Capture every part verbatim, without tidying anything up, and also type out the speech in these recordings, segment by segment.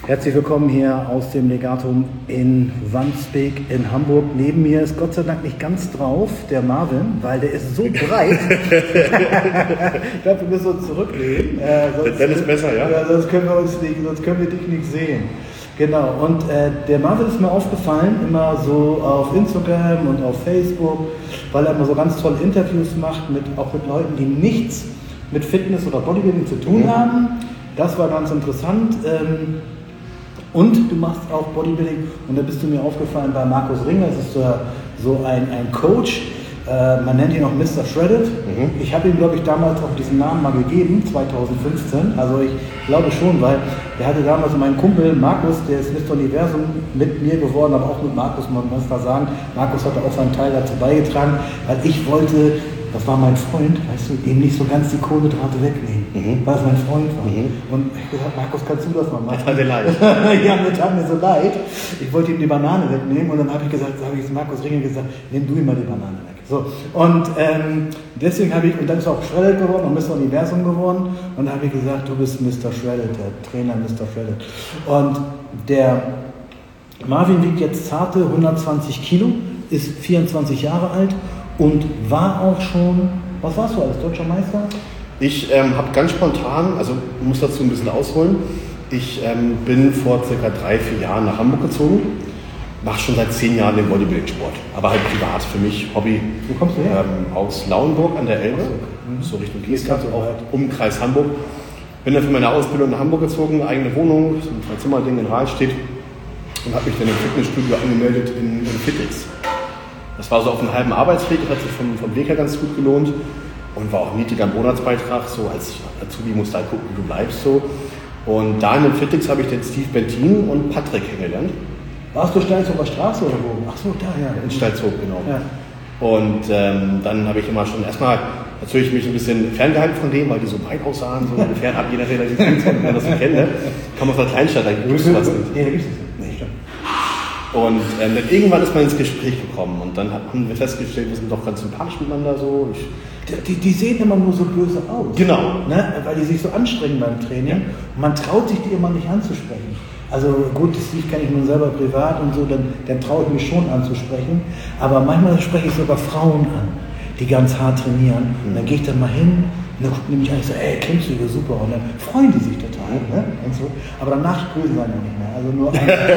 Herzlich willkommen hier aus dem Legatum in Wandsbek in Hamburg. Neben mir ist Gott sei Dank nicht ganz drauf der Marvin, weil der ist so breit. Ich glaube, wir müssen uns zurücklehnen. Äh, sonst, Dann ist besser, ja? ja sonst, können wir uns nicht, sonst können wir dich nicht sehen. Genau, und äh, der Marvin ist mir aufgefallen, immer so auf Instagram und auf Facebook, weil er immer so ganz tolle Interviews macht, mit, auch mit Leuten, die nichts mit Fitness oder Bodybuilding zu tun mhm. haben. Das war ganz interessant. Ähm, Und du machst auch Bodybuilding und da bist du mir aufgefallen bei Markus Ringer, das ist so, so ein, ein Coach, äh, man nennt ihn auch Mister Shredded. Mhm. Ich habe ihm, glaube ich, damals auch diesen Namen mal gegeben, zwanzig fünfzehn, also ich glaube schon, weil der hatte damals meinen Kumpel Markus, der ist Mister Universum mit mir geworden, aber auch mit Markus, man muss da sagen, Markus hatte auch seinen Teil dazu beigetragen, weil ich wollte, das war mein Freund, weißt du, ihm nicht so ganz die Kohlenhydrate wegnehmen, mhm. weil es mein Freund war. Mhm. Und ich gesagt, Markus, kannst du das mal machen? Das tat mir leid. Ja, mir tat mir so leid. Ich wollte ihm die Banane wegnehmen und dann habe ich gesagt, habe ich Markus Ringer gesagt, nimm du ihm mal die Banane weg. So. Und ähm, deswegen habe ich, und dann ist auch Shredded geworden und Mister Universum geworden und dann habe ich gesagt, du bist Mister Shredded, der Trainer Mister Shredded. Und der Marvin wiegt jetzt zarte hundertzwanzig Kilo, ist vierundzwanzig Jahre alt und war auch schon, was warst du als deutscher Meister? Ich ähm, habe ganz spontan, also ich muss dazu ein bisschen ausholen, ich ähm, bin vor circa drei, vier Jahren nach Hamburg gezogen, mache schon seit zehn Jahren den Bodybuilding-Sport, aber halt privat für mich, Hobby. Wo kommst du her? Ähm, aus Lauenburg an der Elbe, mhm. so Richtung Gießkampf, auch Umkreis Hamburg. Bin dann für meine Ausbildung nach Hamburg gezogen, eigene Wohnung, so ein Zwei-Zimmer-Ding in Rahlstedt und habe mich dann im Fitnessstudio angemeldet in, in Fitix. Das war so auf einem halben Arbeitsweg, das hat sich vom, vom Weg her ganz gut gelohnt und war auch ein niedriger Monatsbeitrag, so als Azubi musst du halt gucken, wie du bleibst so. Und da in dem Fitix habe ich den Steve Bentin und Patrick kennengelernt. Warst du Steilzoger Straße oder wo? Ach so, da, ja. In Steilzog, genau. Ja. Und ähm, dann habe ich immer schon erstmal natürlich mich ein bisschen ferngehalten von dem, weil die so breit aussahen, so fernab, je nachdem, wenn man das so kennt, ne? Kann man aus der Kleinstadt, da gibt es was nicht. Ja, da gibt es nicht. Und ähm, dann irgendwann ist man ins Gespräch gekommen und dann haben wir festgestellt, wir sind doch ganz sympathisch miteinander so. Ich, die, die sehen immer nur so böse aus. Genau. Ne? Weil die sich so anstrengen beim Training. Ja. Und man traut sich die immer nicht anzusprechen. Also gut, das Steve kenne ich nun selber privat und so, dann, dann traue ich mich schon anzusprechen. Aber manchmal spreche ich sogar Frauen an, die ganz hart trainieren. Mhm. Dann gehe ich dann mal hin und dann gucken die mich an und so, ey, kennst du die super? Und dann freuen die sich total. Mhm. Ne? Und so. Aber danach grüßen sie auch nicht mehr. Also nur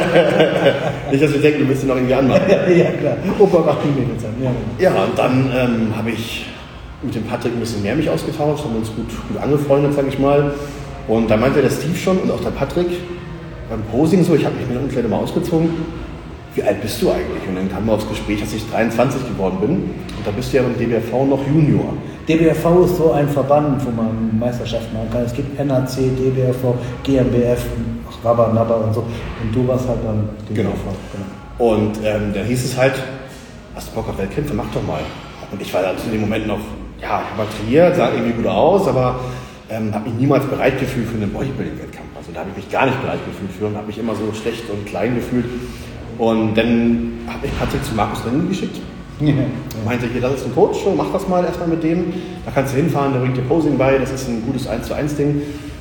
nicht, dass wir denken, du willst ihn noch irgendwie anmachen. Ja, klar. Opa macht die Mädels an. Ja, ja, und dann ähm, habe ich mit dem Patrick ein bisschen mehr mich ausgetauscht, haben uns gut, gut angefreundet, sage ich mal. Und da meinte der Steve schon und auch der Patrick, beim Posing so, ich habe mich mit der Umkleide mal ausgezogen, wie alt bist du eigentlich? Und dann kam wir aufs Gespräch, dass ich dreiundzwanzig geworden bin. Und da bist du ja beim D B R V noch Junior. D B R V ist so ein Verband, wo man Meisterschaften machen kann. Es gibt N A C, D B R V, G m B F, Rabba, Nabba und so. Und du warst halt beim D B R V. Genau. Und ähm, dann hieß es halt, hast du Bock auf Wettkämpfe? Mach doch mal. Und ich war dann zu dem Moment noch, ja, ich habe trainiert, sah irgendwie gut aus, aber ähm, habe mich niemals bereit gefühlt für einen Bodybuilding-Wettkampf. Also da habe ich mich gar nicht bereit gefühlt für und habe mich immer so schlecht und klein gefühlt. Und dann habe ich Patrick zu Markus Ringer geschickt. Ja. Meinte, hier, das ist ein Coach, mach das mal erstmal mit dem. Da kannst du hinfahren, der bringt dir Posing bei, das ist ein gutes eins zu eins Ding.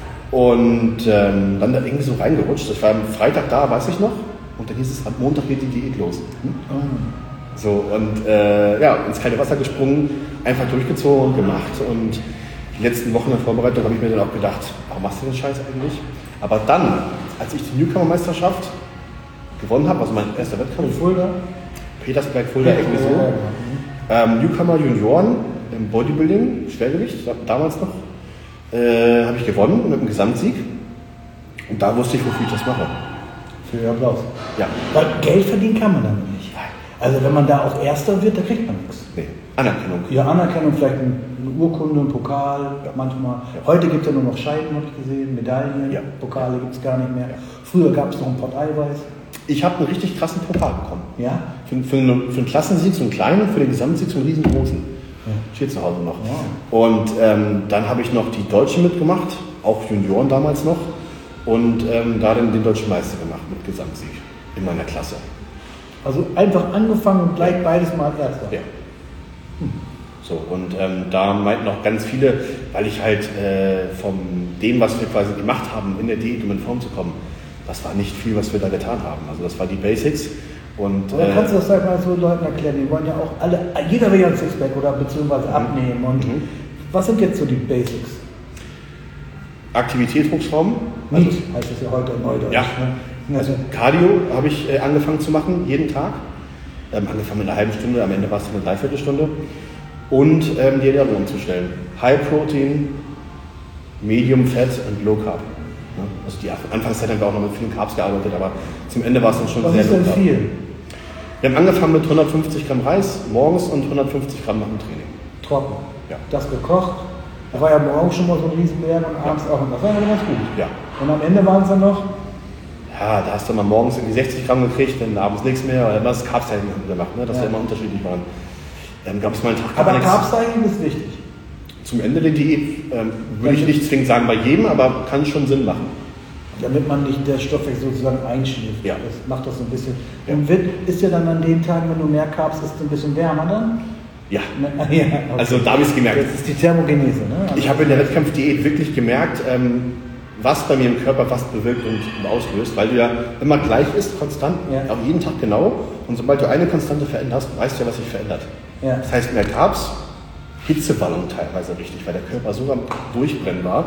Und ähm, dann da irgendwie so reingerutscht. Ich war am Freitag da, weiß ich noch. Und dann hieß es, am Montag geht die Diät los. Hm? Oh. So, und äh, ja, ins kalte Wasser gesprungen, einfach durchgezogen und gemacht. Und die letzten Wochen in der Vorbereitung habe ich mir dann auch gedacht, warum machst du den Scheiß eigentlich? Aber dann, als ich die Newcomer-Meisterschaft gewonnen habe, also mein erster Wettkampf in Fulda, Petersberg, Fulda, irgendwie so, ähm, Newcomer Junioren im Bodybuilding, Schwergewicht, damals noch, äh, habe ich gewonnen mit einem Gesamtsieg. Und da wusste ich, wofür ich das mache. Für den Applaus. Ja. Weil Geld verdienen kann man damit nicht. Also wenn man da auch Erster wird, da kriegt man nichts. Nee, Anerkennung. Ja, Anerkennung, vielleicht eine Urkunde, ein Pokal, ja. Manchmal. Ja. Heute gibt es ja nur noch Scheiben, habe ich gesehen, Medaillen, ja. Pokale gibt es gar nicht mehr. Ja. Früher gab es noch ein Pott Eiweiß. Ich habe einen richtig krassen Pokal bekommen. Ja? Für, für, einen, für einen Klassensieg so einen kleinen, für den Gesamtsieg so einen riesengroßen. Ja. Steht zu Hause noch. Ja. Und ähm, dann habe ich noch die Deutschen mitgemacht, auch Junioren damals noch. Und ähm, da dann den Deutschen Meister gemacht mit Gesamtsieg in meiner Klasse. Also einfach angefangen und gleich beides mal Erster. Ja. Hm. So, und ähm, da meinten auch ganz viele, weil ich halt äh, von dem, was wir quasi gemacht haben, in der Diät, um in Form zu kommen, das war nicht viel, was wir da getan haben. Also das war die Basics. Und, oder äh, kannst du das halt mal so Leuten erklären, die wollen ja auch alle, jeder will ja ein Sixpack oder beziehungsweise abnehmen. Und mhm. was sind jetzt so die Basics? Aktivität hochschrauben. Also, heißt es ja heute in Neudeutsch. Ja. Ne? Also Cardio habe ich äh, angefangen zu machen, jeden Tag. Ähm, angefangen mit einer halben Stunde, am Ende war es eine Dreiviertelstunde. Und ähm, die Ernährung umzustellen. High Protein, Medium Fat und Low Carb. Ja, also die Anfangszeit haben wir auch noch mit vielen Carbs gearbeitet, aber zum Ende war es dann schon was sehr ist denn low carb. viel? Wir haben angefangen mit hundertfünfzig Gramm Reis morgens und hundertfünfzig Gramm nach dem Training. Trocken. Ja. Das gekocht. Da war ja morgens schon mal so ein Riesenberg und abends ja. auch. Und das war ja ganz gut. Ja. Und am Ende waren es dann noch? Ja, da hast du mal morgens irgendwie sechzig Gramm gekriegt, dann abends nichts mehr. Oder immer das Carbs-Training gemacht, ne? dass ja. wir immer unterschiedlich waren. Dann gab es mal einen Tag. Aber Carbs-Training ist wichtig. Zum Ende der Diät ähm, würde ich nicht zwingend sagen bei jedem, aber kann schon Sinn machen. Damit man nicht der Stoffwechsel sozusagen einschläft. Ja. Das macht das so ein bisschen. Ja. Und wird, ist ja dann an den Tagen, wenn du mehr Carbs isst, ein bisschen wärmer dann? Ja. ja okay. Also da habe ich es gemerkt. Das ist die Thermogenese. Ne? Also ich habe in der Wettkampfdiät wirklich gemerkt, ähm, was bei mir im Körper was bewirkt und, und auslöst, weil du ja immer gleich ist, konstant, ja. auch jeden Tag genau. Und sobald du eine Konstante veränderst, weißt du ja, was sich verändert. Ja. Das heißt, mehr Carbs, Hitzewallung teilweise richtig, weil der Körper so am Durchbrennen war.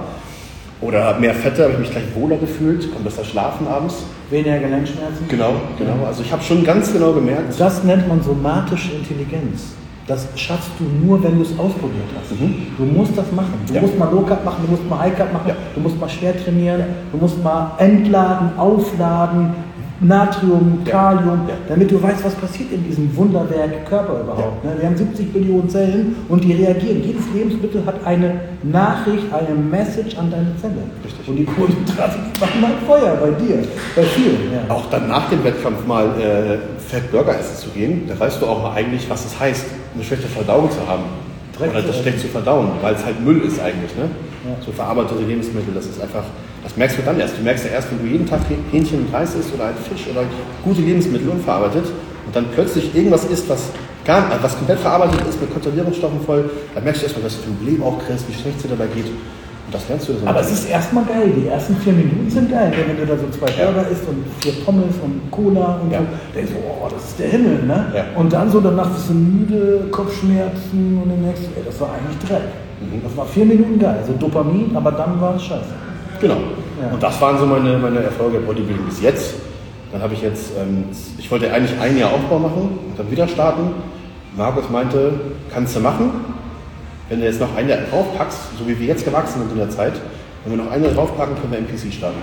Oder mehr Fette, habe ich mich gleich wohler gefühlt, konnte besser schlafen abends. Weniger Gelenkschmerzen? Genau, genau. Also ich habe schon ganz genau gemerkt. Das nennt man somatische Intelligenz. Das schaffst du nur, wenn du es ausprobiert hast. Mhm. Du musst das machen. Du ja. musst mal Low Carb machen, du musst mal High Carb machen, ja. du musst mal schwer trainieren, ja. du musst mal entladen, aufladen, Natrium, Kalium, ja. damit du weißt, was passiert in diesem Wunderwerk Körper überhaupt. Ja. Wir haben siebzig Billionen Zellen und die reagieren. Jedes Lebensmittel hat eine Nachricht, eine Message an deine Zelle. Richtig. Und die Kohlenhydrate machen mal Feuer bei dir, bei vielen. Ja. Auch dann nach dem Wettkampf mal äh, Fettburger essen zu gehen, da weißt du auch mal eigentlich, was es heißt, eine schlechte Verdauung zu haben. Dreck oder das schlecht zu verdauen, weil es halt Müll ist eigentlich. Ne? Ja. So verarbeitete Lebensmittel, das ist einfach, das merkst du dann erst. Du merkst ja erst, wenn du jeden Tag Hähnchen und Reis isst oder halt Fisch oder gute Lebensmittel unverarbeitet und dann plötzlich irgendwas isst, was, gar, was komplett verarbeitet ist, mit Konservierungsstoffen voll, dann merkst du erstmal, dass du im Leben auch kriegst, wie schlecht es dir dabei geht. Und das lernst du so. Aber es ist erstmal geil, die ersten vier Minuten sind geil, wenn du da so zwei Burger ja. isst und vier Pommes und Cola und ja. so, denkst du, oh, das ist der Himmel, ne? Ja. Und dann so, danach bist du müde, Kopfschmerzen und dann denkst du, ey, das war eigentlich Dreck. Mhm. Das war vier Minuten geil, also Dopamin, aber dann war es scheiße. Genau. Ja. Und das waren so meine, meine Erfolge im Bodybuilding bis jetzt. Dann habe ich jetzt, ähm, ich wollte eigentlich ein Jahr Aufbau machen und dann wieder starten. Markus meinte, kannst du machen. Wenn du jetzt noch ein Jahr draufpackst, so wie wir jetzt gewachsen sind in der Zeit, wenn wir noch ein Jahr draufpacken, können wir M P C starten.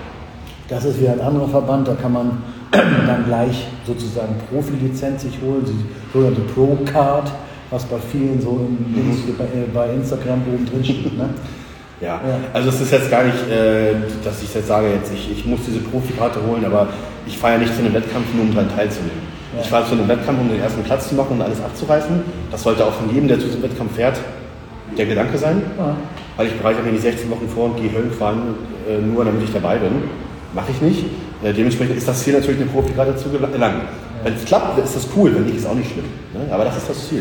Das ist wie ein anderer Verband, da kann man dann gleich sozusagen Profilizenz sich holen, die sogenannte Pro-Card, was bei vielen so im, mhm. bei, bei Instagram oben drin steht. Ne? Ja. ja, also es ist jetzt gar nicht, äh, dass ich jetzt sage, jetzt ich, ich muss diese Profikarte holen, aber ich fahre ja nicht zu einem Wettkampf, nur um daran teilzunehmen. Ja. Ich fahre zu einem Wettkampf, um den ersten Platz zu machen und alles abzureißen. Das sollte auch von jedem, der zu diesem Wettkampf fährt, der Gedanke sein. Ja. Weil ich bereite mir die sechzehn Wochen vor und gehe Höllenfahren, äh, nur damit ich dabei bin. Mache ich nicht. Äh, dementsprechend ist das Ziel natürlich, eine Profikarte zu gelangen. Ja. Wenn es klappt, ist das cool, wenn nicht, ist auch nicht schlimm. Ne? Aber das ist das Ziel.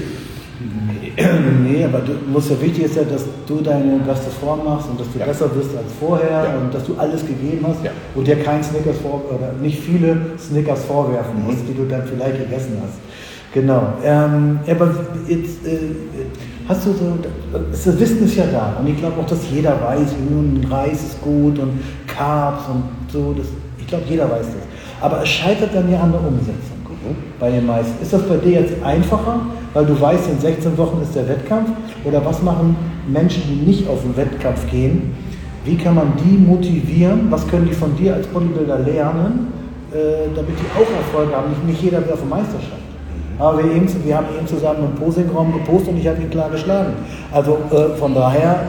Nee, aber du musst ja wichtig ist ja, dass du deine beste Form machst und dass du ja. besser bist als vorher ja. und dass du alles gegeben hast ja. und dir kein Snickers vor oder nicht viele Snickers vorwerfen musst, mhm. die du dann vielleicht gegessen hast. Genau. Ähm, aber jetzt äh, hast du so, das Wissen ist ja da und ich glaube auch, dass jeder weiß, Reis ist gut und Carbs und so. Das, ich glaube, jeder weiß das. Aber es scheitert dann ja an der Umsetzung. Bei den meisten. Ist das bei dir jetzt einfacher, weil du weißt, in sechzehn Wochen ist der Wettkampf? Oder was machen Menschen, die nicht auf den Wettkampf gehen? Wie kann man die motivieren? Was können die von dir als Bodybuilder lernen, äh, damit die auch Erfolg haben? Nicht, nicht jeder will auf eine Meisterschaft. Aber wir, eben, wir haben eben zusammen im Posingraum gepostet und ich habe ihn klar geschlagen. Also äh, von daher,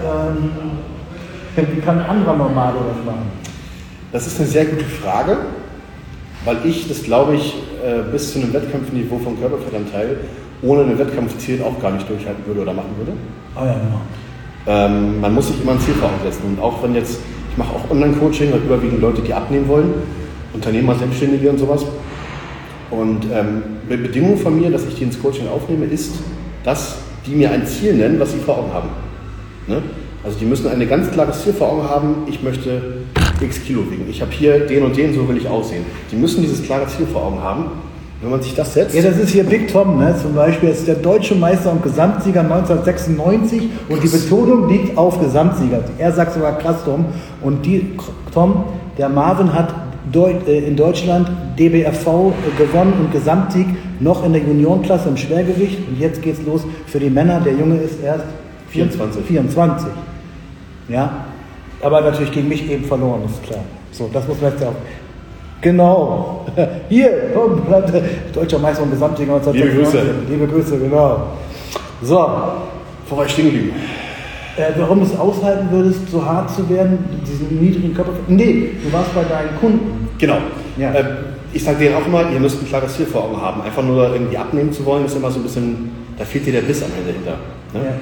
ähm, wie kann ein anderer Normale das machen? Das ist eine sehr gute Frage. Weil ich das, glaube ich, bis zu einem Wettkampfniveau vom Körperfettanteil ohne ein Wettkampfziel auch gar nicht durchhalten würde oder machen würde. Oh ja, genau. Ähm, man muss sich immer ein Ziel vor Augen setzen. Und auch wenn jetzt, ich mache auch Online-Coaching, halt überwiegend Leute, die abnehmen wollen, Unternehmer, Selbstständige und sowas. Und ähm, eine Bedingung von mir, dass ich die ins Coaching aufnehme, ist, dass die mir ein Ziel nennen, was sie vor Augen haben. Ne? Also die müssen ein ganz klares Ziel vor Augen haben. Ich möchte x Kilo wiegen. Ich habe hier den und den, so will ich aussehen. Die müssen dieses klare Ziel vor Augen haben. Wenn man sich das setzt... Ja, das ist hier Big Tom, ne? Zum Beispiel ist der deutsche Meister und Gesamtsieger neunzehnhundertsechsundneunzig und die Betonung liegt auf Gesamtsieger. Er sagt sogar krass, Tom. Und die, Tom, der Marvin hat Deut, äh, in Deutschland D B F V äh, gewonnen und Gesamtsieg noch in der Juniorenklasse im Schwergewicht. Und jetzt geht's los für die Männer. Der Junge ist erst vierundzwanzig. vierundzwanzig. Ja, aber natürlich gegen mich eben verloren, ist klar. So, das muss man jetzt auch... Genau. Hier, komm, deutscher Meister und Gesamtsieger neunzehnhundertsechsundneunzig. Liebe Grüße. Liebe Grüße, genau. So. Wo war ich stehen geblieben? Äh, warum du es aushalten würdest, so hart zu werden, diesen niedrigen Körper... Nee, du warst bei deinen Kunden. Genau. Ja. Äh, ich sage denen auch immer, ihr müsst ein klares Ziel vor Augen haben. Einfach nur irgendwie abnehmen zu wollen, ist immer so ein bisschen... Da fehlt dir der Biss am Ende hinter. Ne? Ja.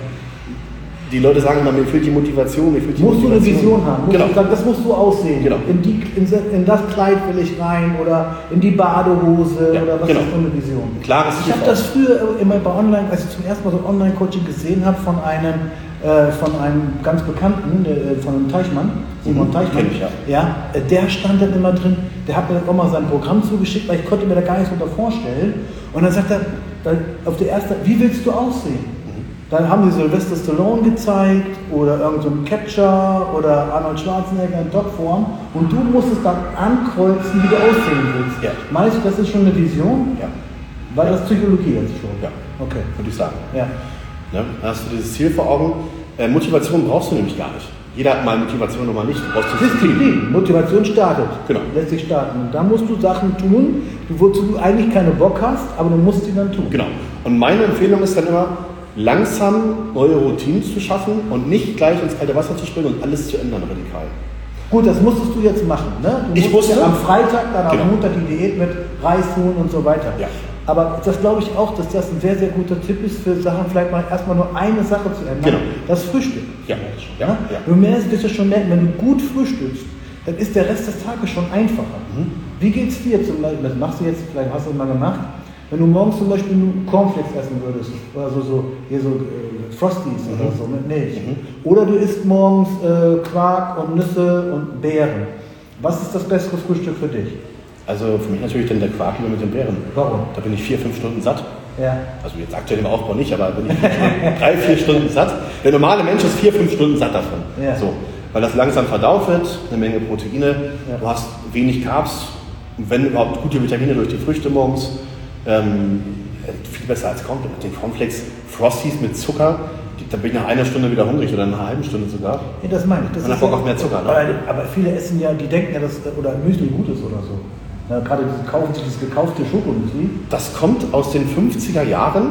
Die Leute sagen immer, mir fehlt die Motivation, mir fehlt die musst Motivation. Musst du eine Vision haben. Musst genau. du sagen, das musst du aussehen. Genau. In, die, in, in das Kleid will ich rein oder in die Badehose ja, oder was genau. ist so eine Vision. Klares ich habe das früher immer bei Online, als ich zum ersten Mal so ein Online-Coaching gesehen habe von einem, äh, von einem ganz Bekannten, äh, von einem Teichmann, Simon mhm, Teichmann. Ich, ja. Ja, äh, der stand dann immer drin, der hat mir dann auch mal sein Programm zugeschickt, weil ich konnte mir da gar nichts unter vorstellen. Und dann sagt er, dann auf der ersten, wie willst du aussehen? Dann haben sie Sylvester Stallone gezeigt oder irgendein so Catcher oder Arnold Schwarzenegger in Topform und du musst es dann ankreuzen, wie du aussehen willst. Ja. Meinst du, das ist schon eine Vision? Ja. War ja. das Psychologie jetzt schon? Ja. Okay. Würde ich sagen. Ja. Ne? Dann hast du dieses Ziel vor Augen. Äh, Motivation brauchst du nämlich gar nicht. Jeder hat mal Motivation und mal nicht. Du brauchst Disziplin. Motivation startet. Genau. Lässt sich starten. Und da musst du Sachen tun, wozu du eigentlich keine Bock hast, aber du musst sie dann tun. Genau. Und meine Empfehlung ist dann immer, langsam neue Routinen zu schaffen und nicht gleich ins kalte Wasser zu springen und alles zu ändern radikal. Gut, das musstest du jetzt machen, ne? Du ich wusste ja am Freitag, dann genau. am Montag die Diät mit Reishuhn und so weiter. Ja. Aber das glaube ich auch, dass das ein sehr, sehr guter Tipp ist für Sachen, vielleicht mal erstmal nur eine Sache zu ändern. Genau. Das Frühstück. Ja. Ja? Ja. Du merkst, wirst du schon merken, wenn du gut frühstückst, dann ist der Rest des Tages schon einfacher. Mhm. Wie geht's dir zum Beispiel, das machst du jetzt, vielleicht hast du es mal gemacht, wenn du morgens zum Beispiel nur Cornflakes essen würdest, oder so, so, hier so äh, Frosties mhm. oder so mit Milch. Mhm. Oder du isst morgens äh, Quark und Nüsse und Beeren. Was ist das bessere Frühstück für dich? Also für mich natürlich dann der Quark lieber mit den Beeren. Warum? Da bin ich vier, fünf Stunden satt. Ja. Also jetzt aktuell im Aufbau nicht, aber bin ich drei, vier Stunden satt. Der normale Mensch ist vier, fünf Stunden satt davon. Ja. So, weil das langsam verdaut wird, eine Menge Proteine, ja. Du hast wenig Carbs, wenn überhaupt gute Vitamine durch die Früchte morgens. Ähm, viel besser als Cornflakes. Mit den Cornflakes, Frosties mit Zucker, die, da bin ich nach einer Stunde wieder hungrig oder nach einer halben Stunde sogar. Ja, das meine ich. Das Und dann Bock auf mehr Zucker. Ne? Aber, aber viele essen ja, die denken ja, dass oder Müsli gut ist oder so. Ja, gerade diese, kaufen sich das gekaufte Schokomüsli. Das kommt aus den fünfziger Jahren,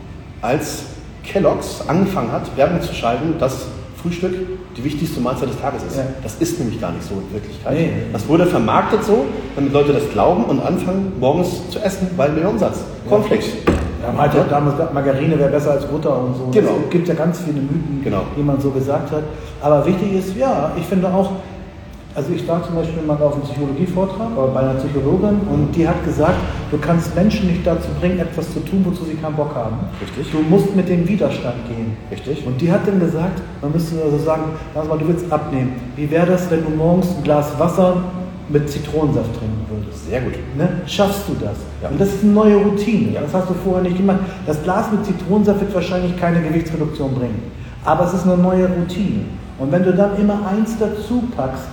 als Kellogg's angefangen hat, Werbung zu schalten, dass Frühstück die wichtigste Mahlzeit des Tages ist. Ja. Das ist nämlich gar nicht so in Wirklichkeit. Nee. Das wurde vermarktet so, damit Leute das glauben und anfangen, morgens zu essen, weil mehr Umsatz. Cornflakes. Ja, man hat ja damals gesagt, Margarine wäre besser als Butter und so. Genau. Es gibt ja ganz viele Mythen, genau. die man so gesagt hat. Aber wichtig ist, ja, ich finde auch, also ich war zum Beispiel mal auf einem Psychologievortrag bei einer Psychologin und die hat gesagt, du kannst Menschen nicht dazu bringen, etwas zu tun, wozu sie keinen Bock haben. Richtig. Du musst mit dem Widerstand gehen. Richtig. Und die hat dann gesagt, man müsste also sagen, sag mal, du willst abnehmen. Wie wäre das, wenn du morgens ein Glas Wasser mit Zitronensaft trinken würdest? Sehr gut. Ne? Schaffst du das? Ja. Und das ist eine neue Routine. Ja. Das hast du vorher nicht gemacht. Das Glas mit Zitronensaft wird wahrscheinlich keine Gewichtsreduktion bringen. Aber es ist eine neue Routine. Und wenn du dann immer eins dazu packst,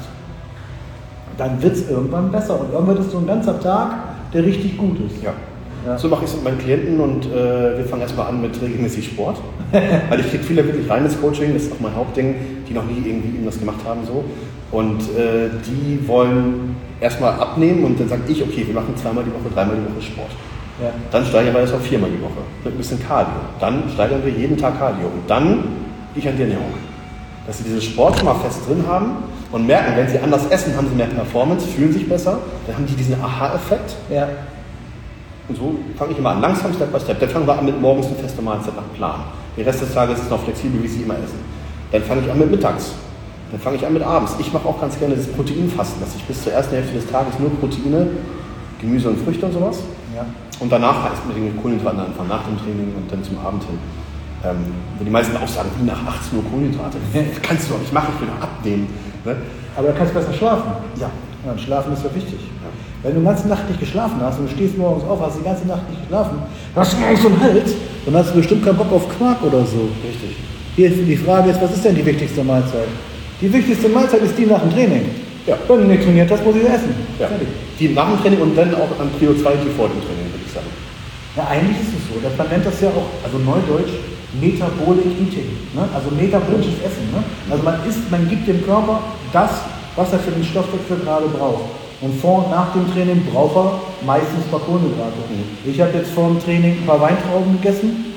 dann wird es irgendwann besser. Und irgendwann ist so ein ganzer Tag, der richtig gut ist. Ja. Ja. So mache ich es mit meinen Klienten und äh, wir fangen erstmal an mit regelmäßig Sport. Weil ich kriege viele wirklich rein ins Coaching, das ist auch mein Hauptding, die noch nie irgendwie irgendwas gemacht haben. So. Und äh, die wollen erstmal abnehmen und dann sage ich, okay, wir machen zweimal die Woche, dreimal die Woche Sport. Ja. Dann steigern wir das auf viermal die Woche mit ein bisschen Cardio. Dann steigern wir jeden Tag Cardio und dann gehe ich an die Ernährung. Dass sie diesen Sport schon mal fest drin haben und merken, wenn sie anders essen, haben sie mehr Performance, fühlen sich besser, dann haben die diesen Aha-Effekt. Ja. Und so fange ich immer an, langsam, Step by Step. Dann fangen wir an mit morgens eine feste Mahlzeit nach Plan. Den Rest des Tages ist noch flexibel, wie sie immer essen. Dann fange ich an mit mittags. Dann fange ich an mit abends. Ich mache auch ganz gerne das Proteinfasten, dass ich bis zur ersten Hälfte des Tages nur Proteine, Gemüse und Früchte und sowas. Ja. Und danach heißt mit den Kohlenhydraten anfangen, nach dem Training und dann zum Abend hin. Ähm, wo die meisten auch sagen, wie nach achtzehn Uhr Kohlenhydrate. Das kannst du doch nicht machen, ich will doch abnehmen. Ne? Aber da kannst du besser schlafen. Ja. Ja, Schlafen ist ja wichtig. Ja. Wenn du die ganze Nacht nicht geschlafen hast und du stehst morgens auf, hast die ganze Nacht nicht geschlafen, dann hast du morgens so einen Hals, dann hast du bestimmt keinen Bock auf Quark oder so. Richtig. Hier ist die Frage jetzt, was ist denn die wichtigste Mahlzeit? Die wichtigste Mahlzeit ist die nach dem Training. Ja. Wenn du nicht trainiert hast, muss ich essen. Ja. Die nach dem Training und dann auch an Prio zwei, die vor dem Training, würde ich sagen. Ja, eigentlich ist es so. Das, man nennt das ja auch, also Neudeutsch, Metabolic Eating. Ne? Also metabolisches Essen. Ne? Also man isst, man gibt dem Körper das, was er für den Stoffwechsel gerade braucht. Und vor und nach dem Training braucht er meistens ein paar Kohlenhydrate. Mhm. Ich habe jetzt vor dem Training ein paar Weintrauben gegessen.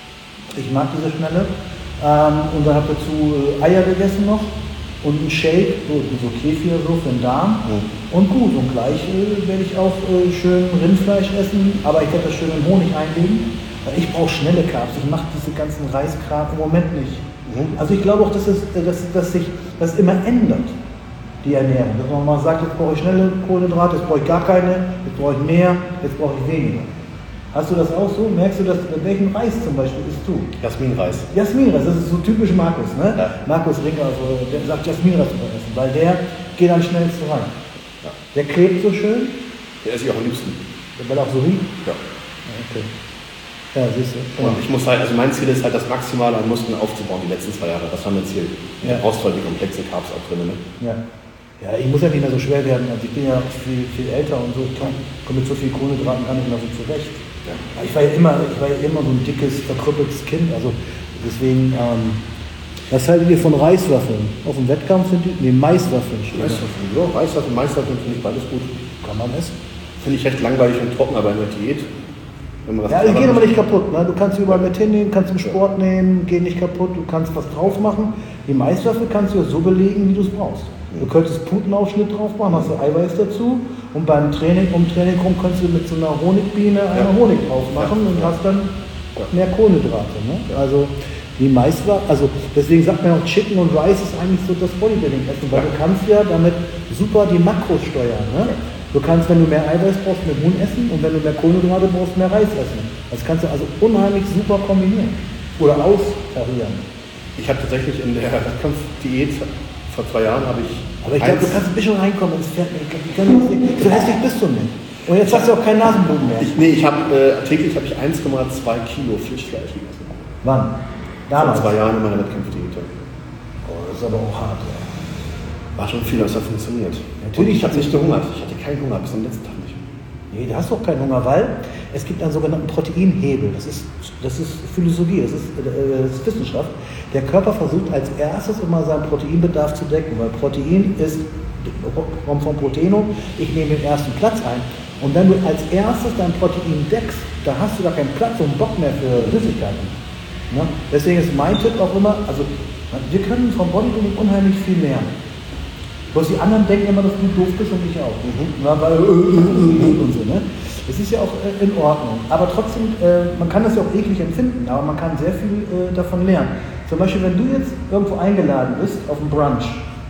Ich mag diese Schnelle. Ähm, und dann habe ich dazu Eier gegessen noch. Und ein Shake, so, so Kefir so für den Darm. Mhm. Und gut, und gleich äh, werde ich auch äh, schön Rindfleisch essen, aber ich werde das schön in Honig einlegen. Weil ich brauche schnelle Carbs, ich mache diese ganzen Reiskram im Moment nicht. Mhm. Also ich glaube auch, dass, es, dass, dass sich das immer ändert, die Ernährung. Dass man mal sagt, jetzt brauche ich schnelle Kohlenhydrate, jetzt brauche ich gar keine, jetzt brauche ich mehr, jetzt brauche ich weniger. Hast du das auch so? Merkst du das, welchen Reis zum Beispiel isst du? Jasminreis. Jasminreis, das ist so typisch Markus, ne? Ja. Markus Ringer, also, der sagt Jasminreis zu essen, weil der geht am schnellsten rein. Ja. Der klebt so schön. Der esse ich auch am liebsten. Weil er auch so riecht? Ja. Okay. Ja, siehst du. Ja. Und ich muss halt, also mein Ziel ist halt, das Maximale an Muskeln aufzubauen, die letzten zwei Jahre. Das war mein Ziel. Ja. Du brauchst halt die komplexen Carbs auch drin, ne? Ja. Ja, ich muss ja nicht mehr so schwer werden. Also ich bin ja viel, viel älter und so. Ich komme komm mit so viel Kohlenhydraten gar nicht mehr so zurecht. Ja. Ich war ja immer, ich war ja immer so ein dickes, verkrüppeltes Kind. Also deswegen, ähm, was haltet ihr von Reiswaffeln? Auf dem Wettkampf sind die, nee, Maiswaffeln. Maiswaffeln, ja, Reiswaffeln, Maiswaffeln finde ich beides gut. Kann man essen. Finde ich recht langweilig und trocken, aber in der Diät. Wenn man das ja, die gehen aber nicht kaputt. Ne? Du kannst sie überall mit hinnehmen, kannst im Sport nehmen, gehen nicht kaputt, du kannst was drauf machen. Die Maiswaffe kannst du ja so belegen, wie du es brauchst. Du könntest Putenaufschnitt drauf machen, hast du Eiweiß dazu und beim Training, um Training rum, kannst du mit so einer Honigbiene einen ja. Honig drauf machen ja. und hast dann ja. mehr Kohlenhydrate. Ne? Also die Maiswaffe, also deswegen sagt man auch Chicken und Rice ist eigentlich so das Bodybuilding-Essen, weil ja. du kannst ja damit super die Makros steuern. Ne? Du kannst, wenn du mehr Eiweiß brauchst, mehr Huhn essen und wenn du mehr Kohlenhydrate brauchst, mehr Reis essen. Das kannst du also unheimlich super kombinieren oder austarieren. Ich habe tatsächlich in der Wettkampfdiät vor zwei Jahren habe ich. Aber ich glaube, du kannst ein bisschen reinkommen ins Pferd. So hässlich bist du nicht. Und jetzt hast du auch kein Nasenbluten mehr. Ich, nee, ich habe äh, täglich habe ich eins Komma zwei Kilo Fischfleisch gegessen. Wann? Damals? Vor zwei Jahren in meiner Wettkampfdiät. Oh, das ist aber auch hart. Ja. War schon viel, das hat funktioniert. Natürlich. Und ich habe nicht gehungert. Ich hatte keinen Hunger bis zum letzten Tag nicht. Nee, da hast du auch keinen Hunger, weil es gibt einen sogenannten Proteinhebel. Das ist, das ist Philosophie, das ist, äh, das ist Wissenschaft. Der Körper versucht als erstes immer seinen Proteinbedarf zu decken, weil Protein ist, kommt vom Proteino, ich nehme den ersten Platz ein. Und wenn du als erstes dein Protein deckst, da hast du gar keinen Platz und Bock mehr für Flüssigkeiten. Ne? Deswegen ist mein Tipp auch immer, also wir können vom Bodybuilding unheimlich viel lernen. Bloß die anderen denken immer, dass du doof bist und ich auch. Mhm. Ja, weil, und so, ne? Das ist ja auch äh, in Ordnung. Aber trotzdem, äh, man kann das ja auch eklig empfinden, aber man kann sehr viel äh, davon lernen. Zum Beispiel, wenn du jetzt irgendwo eingeladen bist auf einen Brunch,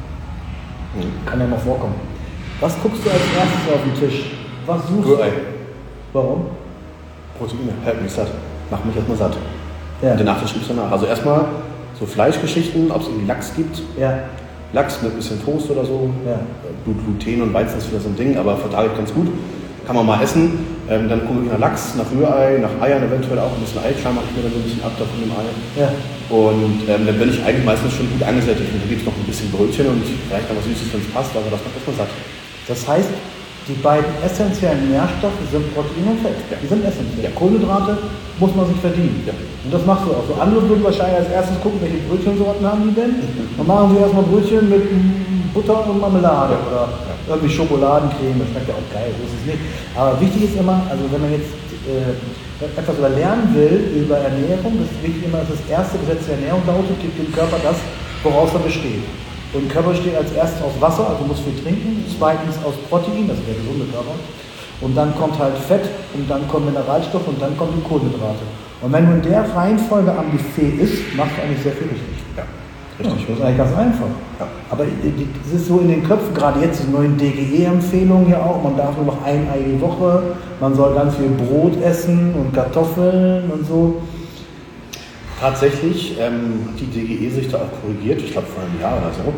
mhm. kann ja mal vorkommen. Was guckst du als erstes auf den Tisch? Was suchst Rührei. du? Warum? Proteine, hält mich satt. Mach mich erstmal satt. Ja. Und danach schiebst du danach. Also erstmal so Fleischgeschichten, ob es irgendwie Lachs gibt. Ja. Lachs mit ein bisschen Toast oder so. Ja. Gluten und Weizen ist wieder so ein Ding, aber vertrage ich ganz gut. Kann man mal essen. Ähm, dann gucke ich nach Lachs, nach Rührei, nach Eiern, eventuell auch ein bisschen Ei. Klar mache ich mir dann so ein bisschen ab von dem Ei. Ja. Und ähm, dann bin ich eigentlich meistens schon gut angesättigt. Und dann gibt es noch ein bisschen Brötchen und vielleicht noch was Süßes, wenn es passt. Also das macht erstmal satt. Das heißt, die beiden essentiellen Nährstoffe sind Protein und Fett. Ja. Die sind essentiell. Ja. Kohlenhydrate muss man sich verdienen. Ja. Und das machst du auch. So andere würden wahrscheinlich als erstes gucken, welche Brötchensorten haben die denn. Mhm. Dann machen sie erstmal Brötchen mit Butter und Marmelade ja. oder ja. irgendwie Schokoladencreme. Das schmeckt ja auch geil, so ist es nicht. Aber wichtig ist immer, also wenn man jetzt äh, etwas über lernen will, über Ernährung, das ist wichtig immer, dass das erste Gesetz der Ernährung lautet, gibt dem Körper das, woraus er besteht. Und der Körper besteht als erstes aus Wasser, also muss viel trinken, zweitens aus Protein, das ist der gesunde Körper, und dann kommt halt Fett und dann kommen Mineralstoffe und dann kommen die Kohlenhydrate. Und wenn du in der Reihenfolge am Buffet isst, machst du eigentlich sehr viel richtig. Ja, richtig. Ja, das ist eigentlich ganz einfach. Ja. Aber das ist so in den Köpfen, gerade jetzt die neuen D G E-Empfehlungen ja auch, man darf nur noch ein Ei die Woche, man soll ganz viel Brot essen und Kartoffeln und so. Tatsächlich ähm, hat die D G E sich da auch korrigiert, ich glaube vor einem Jahr oder so.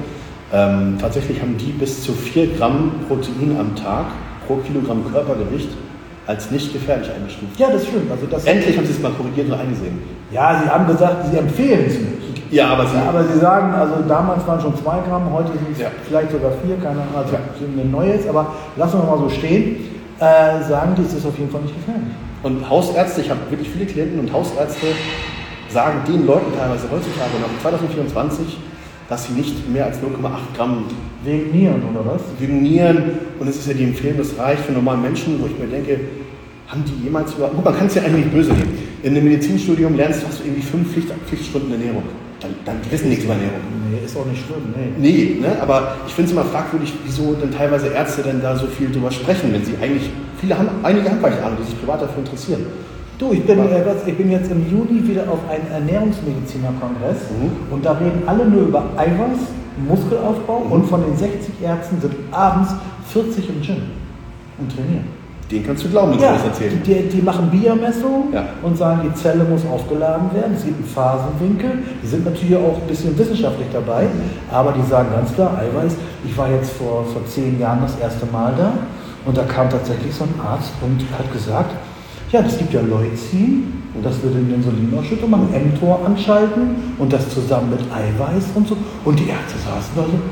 Ähm, tatsächlich haben die bis zu vier Gramm Protein am Tag pro Kilogramm Körpergewicht als nicht gefährlich eingestuft. Ja, das stimmt. Also das Endlich haben sie es mal korrigiert und eingesehen. Ja, sie haben gesagt, sie empfehlen es nicht. Ja, aber sie, ja, aber sie sagen, also damals waren schon zwei Gramm, heute sind es ja. vielleicht sogar vier, keine Ahnung, also ja. eine neue jetzt, aber lassen wir mal so stehen, äh, sagen die, es ist auf jeden Fall nicht gefährlich. Und Hausärzte, ich habe wirklich viele Klienten und Hausärzte sagen den Leuten teilweise heutzutage noch zwanzig vierundzwanzig, dass sie nicht mehr als null Komma acht Gramm wegen Nieren oder was? Wegen Nieren, und es ist ja die Empfehlung, das reicht für normale Menschen, wo ich mir denke, haben die jemals über. Gut, man kann es ja eigentlich nicht böse nehmen. In einem Medizinstudium lernst du, hast du irgendwie fünf Pflicht, Pflichtstunden Ernährung. Dann, dann die wissen nichts über Ernährung. Nee, ist auch nicht schlimm, nee. Nee, ne? Aber ich finde es immer fragwürdig, wieso denn teilweise Ärzte denn da so viel drüber sprechen, wenn sie eigentlich, viele haben, einige haben vielleicht Ahnung, die sich privat dafür interessieren. Du, ich bin, äh, ich bin jetzt im Juni wieder auf einem Ernährungsmediziner-Kongress mhm. und da reden alle nur über Eiweiß, Muskelaufbau mhm. und von den sechzig Ärzten sind abends vierzig im Gym und trainieren. Den kannst du glauben, wenn ja, du das erzählen. Die, die machen Biermessungen ja. und sagen, die Zelle muss aufgeladen werden. Es gibt einen Phasenwinkel. Die sind natürlich auch ein bisschen wissenschaftlich dabei, aber die sagen ganz klar, Eiweiß. Ich war jetzt vor, vor zehn Jahren das erste Mal da und da kam tatsächlich so ein Arzt und hat gesagt, ja, es gibt ja Leucin, das würde den Insulinausschüttung machen, mTOR anschalten und das zusammen mit Eiweiß und so. Und die Ärzte saßen da so,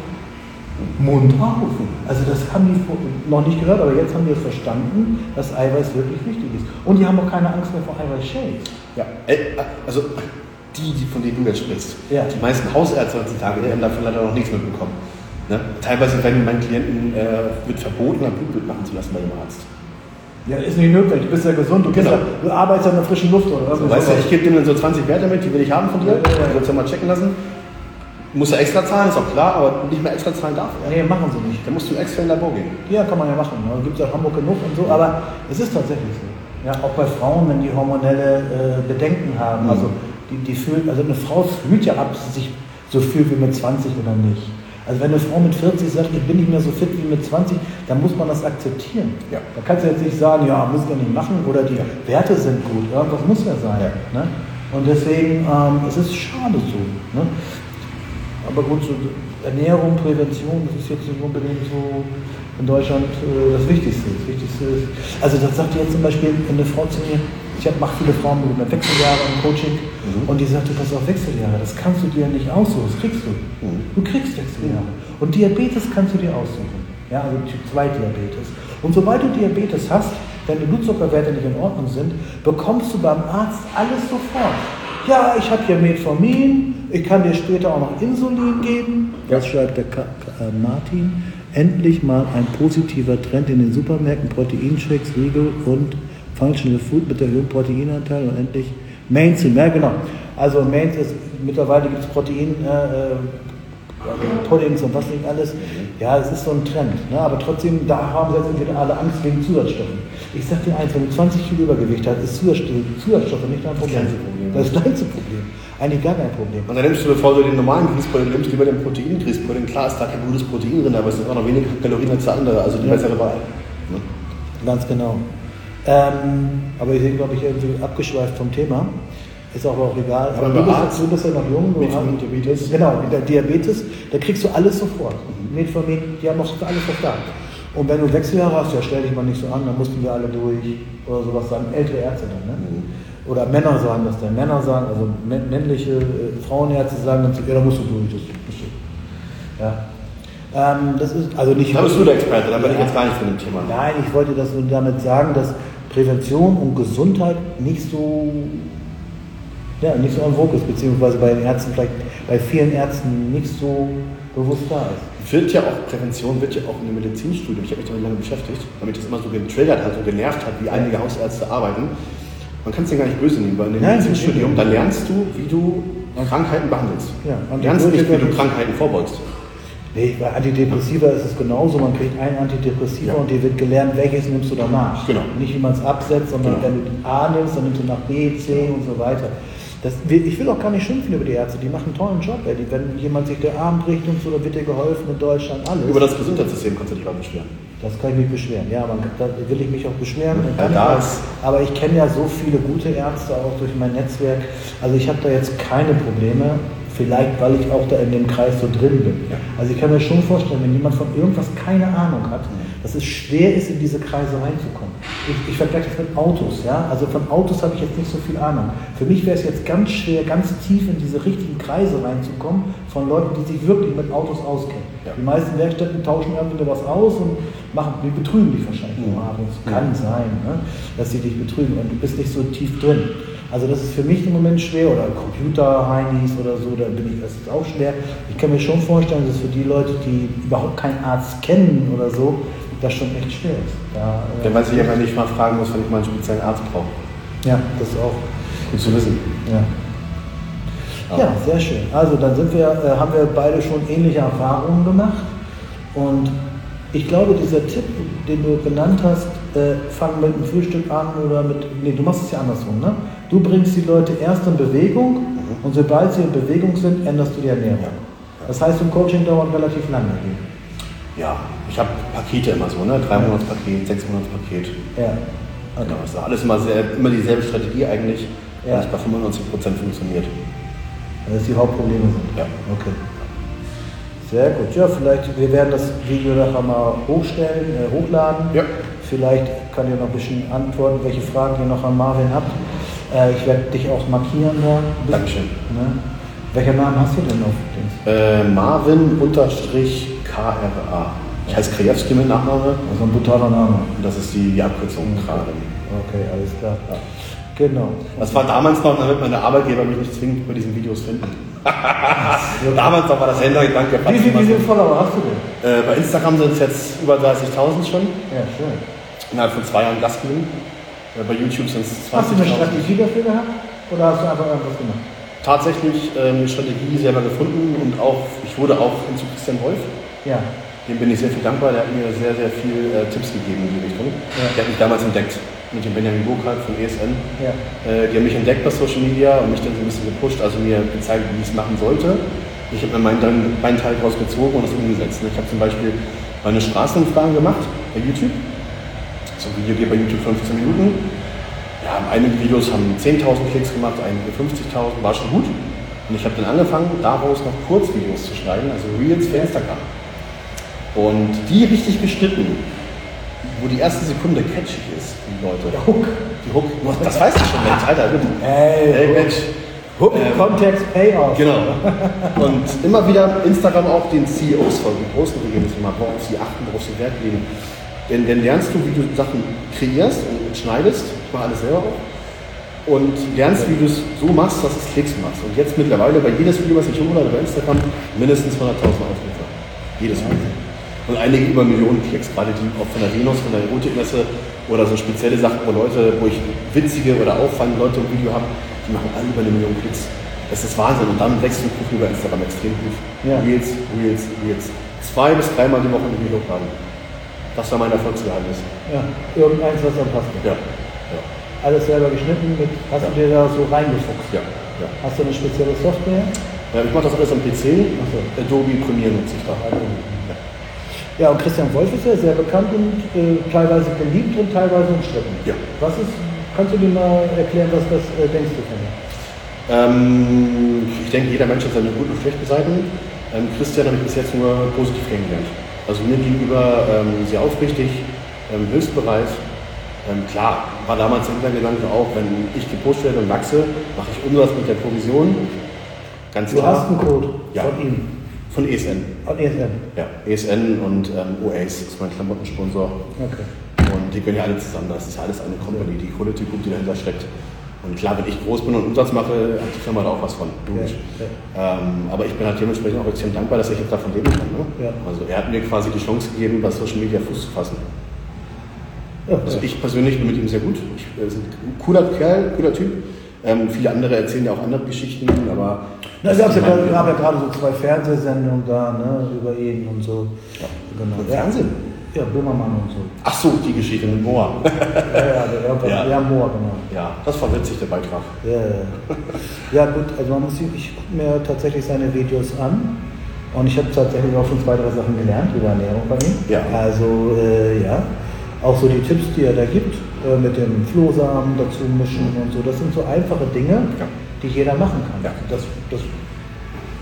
Mund auf. Also das haben die noch nicht gehört, aber jetzt haben wir verstanden, dass Eiweiß wirklich wichtig ist. Und die haben auch keine Angst mehr vor Eiweiß-Shakes. Ja, also die, die von denen du jetzt sprichst, ja. die meisten Hausärzte heutzutage, die haben davon leider noch nichts mitbekommen. Ne? Teilweise werden meinen Klienten äh, wird verboten, ein Blutbild machen zu lassen bei dem Arzt. Ja, das ist nicht nötig, du bist ja gesund, du, genau. ja, du arbeitest ja in der frischen Luft. Oder so, weißt du, ich gebe dir so zwanzig Werte mit, die will ich haben von dir, ja, ja, ja. Du sollst ja mal checken lassen. Muss er extra zahlen, ist auch klar, aber nicht mehr extra zahlen darf er. Nee, machen sie nicht. Dann musst du extra in Labor gehen. Ja, kann man ja machen. Da gibt es ja Hamburg genug und so, aber es ist tatsächlich so. Ja, auch bei Frauen, wenn die hormonelle äh, Bedenken haben. Mhm. Also, die, die fühlt, also eine Frau fühlt ja ab, ob sie sich so fühlt wie mit zwanzig oder nicht. Also wenn eine Frau mit vierzig sagt, ich bin nicht mehr so fit wie mit zwanzig, dann muss man das akzeptieren. Ja. Da kannst du jetzt nicht sagen, ja, muss ich nicht machen oder die ja. Werte sind gut. Ja, das muss ja sein. Ja. Ne? Und deswegen, ähm, es ist schade so. Ne? Aber gut, so Ernährung, Prävention, das ist jetzt nicht unbedingt so in Deutschland äh, das Wichtigste. Das Wichtigste ist, also das sagt jetzt zum Beispiel eine Frau zu mir, ich mache viele Frauen mit Wechseljahre im Coaching mhm. und die sagt, du pass auf, Wechseljahre, das kannst du dir nicht aussuchen, das kriegst du. Mhm. Du kriegst Wechseljahre. Mhm. Und Diabetes kannst du dir aussuchen. Ja, also Typ zwei Diabetes. Und sobald du Diabetes hast, wenn die Blutzuckerwerte nicht in Ordnung sind, bekommst du beim Arzt alles sofort. Ja, ich habe hier Metformin, ich kann dir später auch noch Insulin geben. Das schreibt der K K Martin. Endlich mal ein positiver Trend in den Supermärkten, Proteinshakes, Riegel und Functional Food mit erhöhtem Proteinanteil und endlich Mainstream. Ja, genau. Also Mainstream ist, mittlerweile gibt es Protein, äh, Puddings und was nicht alles. Ja, es ist so ein Trend. Ne? Aber trotzdem, da haben jetzt wieder alle Angst wegen Zusatzstoffen. Ich sag dir eins, wenn du zwanzig Kilo Übergewicht hast, ist Zusatzstoffe nicht dein Problem. Das ist das kleinste Problem. Eigentlich gar kein Problem. Und dann nimmst du, bevor du den normalen Grießpudding nimmst, lieber den Protein-Grießpudding. Klar ist da kein gutes Protein drin, aber es sind auch noch weniger Kalorien als der andere, also die ja. bessere Wahl. Ne? Ganz genau. Ähm, aber wir sind, glaube ich, irgendwie abgeschweift vom Thema. Ist aber auch egal. Aber, aber du, bist, du bist ja noch jung. Du hast Diabetes. Genau, der Diabetes, da kriegst du alles sofort. Mhm. Metformin, die haben auch alles sofort. Und wenn du Wechseljahre hast, ja stell dich mal nicht so an, dann mussten wir alle durch oder sowas sagen. Ältere Ärzte dann, ne? Mhm. Oder Männer sagen das dann. Männer sagen, also männliche äh, Frauenärzte sagen dann, ja, da musst du durch. Das musst du. Ja. Ähm, das ist also nicht. Da bist du der Experte, da bin ja. ich jetzt gar nicht von dem Thema. Nein, ich wollte das nur damit sagen, dass Prävention und Gesundheit nicht so, ja, nicht so en vogue ist, beziehungsweise bei den Ärzten vielleicht, bei vielen Ärzten nicht so bewusst da ist. Wird ja auch, Prävention wird ja auch in dem Medizinstudium, ich habe mich damit lange beschäftigt, weil mich das immer so getriggert hat und genervt hat, wie einige Hausärzte arbeiten. Man kann es dir gar nicht böse nehmen, weil in dem Nein, Medizinstudium, da lernst du, wie du Krankheiten behandelst. Ja, du lernst nicht, wie du Krankheiten vorbeugst. Nee, bei Antidepressiva ist es genauso, man kriegt ein Antidepressiva ja. und dir wird gelernt, welches nimmst du danach. Genau. Nicht wie man es absetzt, sondern genau. wenn du A nimmst, dann nimmst du nach B, C und so weiter. Das, ich will auch gar nicht schimpfen über die Ärzte, die machen einen tollen Job. Ey. Die, wenn jemand sich der Arm bricht und so, dann wird dir geholfen in Deutschland, alles. Über das Gesundheitssystem kannst du dich auch beschweren. Das kann ich mich beschweren, ja, man, da will ich mich auch beschweren. Ja, da ist aber ich kenne ja so viele gute Ärzte auch durch mein Netzwerk. Also ich habe da jetzt keine Probleme. Vielleicht, weil ich auch da in dem Kreis so drin bin. Ja. Also ich kann mir schon vorstellen, wenn jemand von irgendwas keine Ahnung hat, dass es schwer ist, in diese Kreise reinzukommen. Ich, ich vergleiche das mit Autos. Ja? Also von Autos habe ich jetzt nicht so viel Ahnung. Für mich wäre es jetzt ganz schwer, ganz tief in diese richtigen Kreise reinzukommen, von Leuten, die sich wirklich mit Autos auskennen. Ja. Die meisten Werkstätten tauschen irgendwie was aus und machen, die betrügen dich wahrscheinlich. Mhm. Das kann mhm. sein, ne? Dass sie dich betrügen und du bist nicht so tief drin. Also das ist für mich im Moment schwer, oder Computer-Heinis oder so, da bin ich, das ist auch schwer. Ich kann mir schon vorstellen, dass für die Leute, die überhaupt keinen Arzt kennen oder so, das schon echt schwer ist. Da, Wenn man sich aber nicht mal fragen muss, wenn ich mal einen speziellen Arzt brauche. Ja, das ist auch gut zu wissen. Ja, ja, sehr schön. Also dann sind wir, äh, haben wir beide schon ähnliche Erfahrungen gemacht und ich glaube, dieser Tipp, den du genannt hast, äh, fang mit dem Frühstück an oder mit, nee, du machst es ja andersrum, ne? Du bringst die Leute erst in Bewegung mhm. und sobald sie in Bewegung sind, änderst du die Ernährung. Ja. Das heißt, ein Coaching dauert relativ lange. Ja, ich habe Pakete immer so, ne? Drei Monats Paket, sechs Monats Paket. Ja. Okay. Genau, das ist alles immer, sehr, immer dieselbe Strategie eigentlich, ja. die bei fünfundneunzig Prozent funktioniert. Dass die Hauptprobleme sind. Ja. Okay. Sehr gut. Ja, vielleicht, wir werden das Video nachher mal hochstellen, äh, hochladen. Ja. Vielleicht könnt ihr noch ein bisschen antworten, welche Fragen ihr noch an Marvin habt. Äh, ich werde dich auch markieren da. Dankeschön. Ne? Welcher Namen hast du denn noch? Äh, Marvin unterstrich K R A. Ich heiße Krajewski mit Nachname. Also ein brutaler Name. Und das ist die, die Abkürzung gerade. Okay, alles klar. Ja. Genau. Das war damals noch, damit meine Arbeitgeber mich nicht zwingend bei diesen Videos finden. Damals noch war das Händlergedanke. Wie viele wie viel Follower hast du denn? Äh, bei Instagram sind es jetzt über dreißigtausend schon. Ja, schön. Innerhalb von zwei Jahren Gast gewinnen. Äh, bei YouTube sind es zwanzigtausend. Hast du eine Strategie dafür gehabt? Oder hast du einfach irgendwas gemacht? Tatsächlich äh, eine Strategie selber gefunden und auch, ich wurde auch hin zu Christian Wolf. Ja. Dem bin ich sehr viel dankbar, der hat mir sehr, sehr viel äh, Tipps gegeben in die Richtung. Ja. Der hat mich damals entdeckt. Mit dem Benjamin Burkhardt von E S N. Ja. Äh, die haben mich entdeckt bei Social Media und mich dann so ein bisschen gepusht, also mir gezeigt, wie ich es machen sollte. Ich habe mir meinen, meinen Teil daraus gezogen und das umgesetzt. Ich habe zum Beispiel meine Straßenumfragen gemacht bei YouTube. So ein Video geht bei YouTube fünfzehn Minuten. Ja, einige Videos haben zehntausend Klicks gemacht, einige fünfzigtausend, war schon gut. Und ich habe dann angefangen, daraus noch Kurzvideos zu schneiden, also Reels für Instagram. Und die richtig geschnitten, wo die erste Sekunde catchy ist, die Leute. Der Hook. Die Hook. Das weißt du schon, Mensch, Alter. Hey, hey Mensch. Hook, ähm, Context, Payoff. Genau. Und immer wieder Instagram auch den C E Os folgen, posten regelmäßig mal, worauf sie achten, worauf sie Wert legen. Denn dann lernst du, wie du Sachen kreierst und schneidest. Ich mache alles selber auch. Und lernst, wie du es so machst, dass es Klicks machst. Und jetzt mittlerweile bei jedes Video, was ich hochlade bei Instagram, mindestens hunderttausend Aufrufe. Jedes Video. Und einige über Millionen Klicks, gerade die auch von der Venus, von der Erotikmesse oder so spezielle Sachen, wo Leute, wo ich witzige oder auffallende Leute im Video habe, die machen alle über eine Million Klicks. Das ist Wahnsinn und dann wächst du Profil über Instagram extrem gut. Ja. Reels, Reels, Reels. Zwei bis dreimal die Woche ein Video hochladen. Das war mein Erfolgsgeheimnis. Ja, irgendeins, was dann passt. Ja. Ja. Alles selber geschnitten, mit, hast ja. du dir da so reingefuchst? Ja. Ja. Hast du eine spezielle Software? Ja, ich mache das alles am P C. So. Adobe Premiere nutze ich da. Ja, und Christian Wolf ist ja sehr bekannt und äh, teilweise beliebt und teilweise umstritten. Ja. Was ist, kannst du dir mal erklären, was das äh, denkst du von ihm? Ähm, ich denke, jeder Mensch hat seine guten und schlechten Seiten. Ähm, Christian habe ich bis jetzt nur positiv kennengelernt. Also mir gegenüber ähm, sehr aufrichtig, ähm, hilfsbereit. Ähm, klar, war damals der Hintergedanke auch, wenn ich gepusht werde und wachse, mache ich Umsatz mit der Provision. Ganz du klar. Du hast einen Code ja. von ihm? Von E S N. Von E S N? Ja, E S N und ähm, Oace ist mein Klamottensponsor. Okay. Und die gehören ja alle zusammen, das ist ja alles eine Company, die Quality Group, die dahinter steckt. Und klar, wenn ich groß bin und Umsatz mache, hat die Firma da auch was von. Logisch. Ja, ja. Ähm, aber ich bin halt dementsprechend auch extrem dankbar, dass ich jetzt davon leben kann. Ne? Ja. Also er hat mir quasi die Chance gegeben, bei Social Media Fuß zu fassen. Ja, also ja. ich persönlich bin mit ihm sehr gut. Ich, er ist ein cooler Kerl, cooler Typ. Ähm, viele andere erzählen ja auch andere Geschichten, aber... Na, es gab ja, gerade, ja gerade so zwei Fernsehsendungen da, ne, über ihn und so. Ja. Genau. Und Fernsehen? Ja, Böhmermann und so. Ach so, die Geschichte mit Moa. ja, ja, der, ja. ja, Moa, genau. Ja, das war witzig, der Beitrag. Ja, ja. Ja gut, also man muss, ich gucke mir tatsächlich seine Videos an und ich habe tatsächlich auch schon zwei, drei Sachen gelernt über Ernährung bei ihm. Ja. Also, äh, ja, auch so die Tipps, die er da gibt, äh, mit dem Flohsamen dazu mischen und so, das sind so einfache Dinge, ja. die jeder machen kann. Ja. Das, das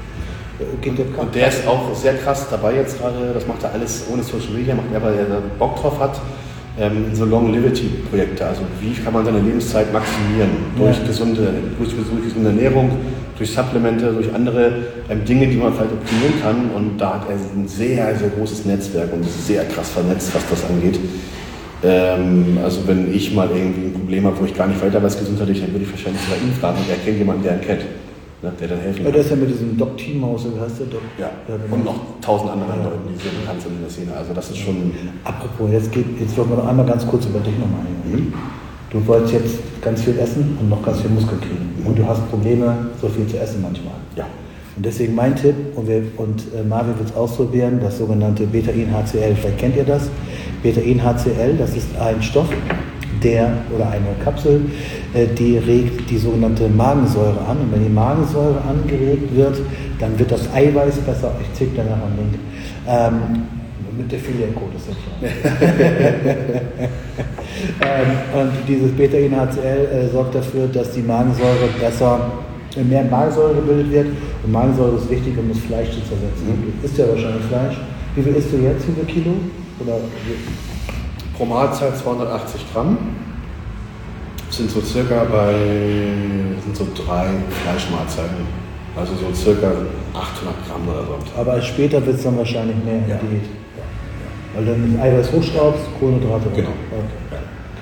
geht der Und der ist auch sehr krass dabei jetzt gerade, das macht er alles ohne Social Media, macht er, weil er da Bock drauf hat, ähm, so Longevity-Projekte, also wie kann man seine Lebenszeit maximieren, durch, ja. gesunde, durch, durch gesunde Ernährung, durch Supplemente, durch andere ähm, Dinge, die man vielleicht optimieren kann, und da hat er ein sehr, sehr großes Netzwerk und ist sehr krass vernetzt, was das angeht. Ähm, also wenn ich mal irgendwie ein Problem habe, wo ich gar nicht weiter weiß gesundheitlich, dann würde ich wahrscheinlich sogar ihn fragen, und er kennt jemanden, der ihn kennt. Ne, der dann helfen kann. Ja, der ist ja mit diesem Doc Teamhaus, wie heißt der Doc? Ja, und noch tausend anderen ja. Leuten, die sehr bekannt sind in der Szene. Also das ist schon... Apropos, jetzt, geht, jetzt wollen wir noch einmal ganz kurz über dich nochmal reden. Mhm. Du wolltest jetzt ganz viel essen und noch ganz viel Muskeln kriegen. Mhm. Und du hast Probleme, so viel zu essen manchmal. Ja. Und deswegen mein Tipp, und, wir, und äh, Marvin wird es ausprobieren, das sogenannte Betain-H C L. Vielleicht kennt ihr das. Betain-H C L, das ist ein Stoff, der, oder eine Kapsel, die regt die sogenannte Magensäure an. Und wenn die Magensäure angeregt wird, dann wird das Eiweiß besser. Ich ziehe danach einen Link. Ähm, mit der Affiliate-Code ist das ja. ähm, und dieses Betain-H C L äh, sorgt dafür, dass die Magensäure besser, äh, mehr Magensäure gebildet wird. Und Magensäure ist wichtig, um das Fleisch zu zersetzen. Mhm. Du isst ja wahrscheinlich Fleisch. Wie viel isst du jetzt? Wie viel Kilo? Oder pro Mahlzeit zweihundertachtzig Gramm, sind so circa bei sind so drei Fleischmahlzeiten, also so circa achthundert Gramm oder so. Aber später wird es dann wahrscheinlich mehr in ja. Diät. Ja. Weil dann Eiweiß hochschraubst, Kohlenhydrate. Genau. Okay.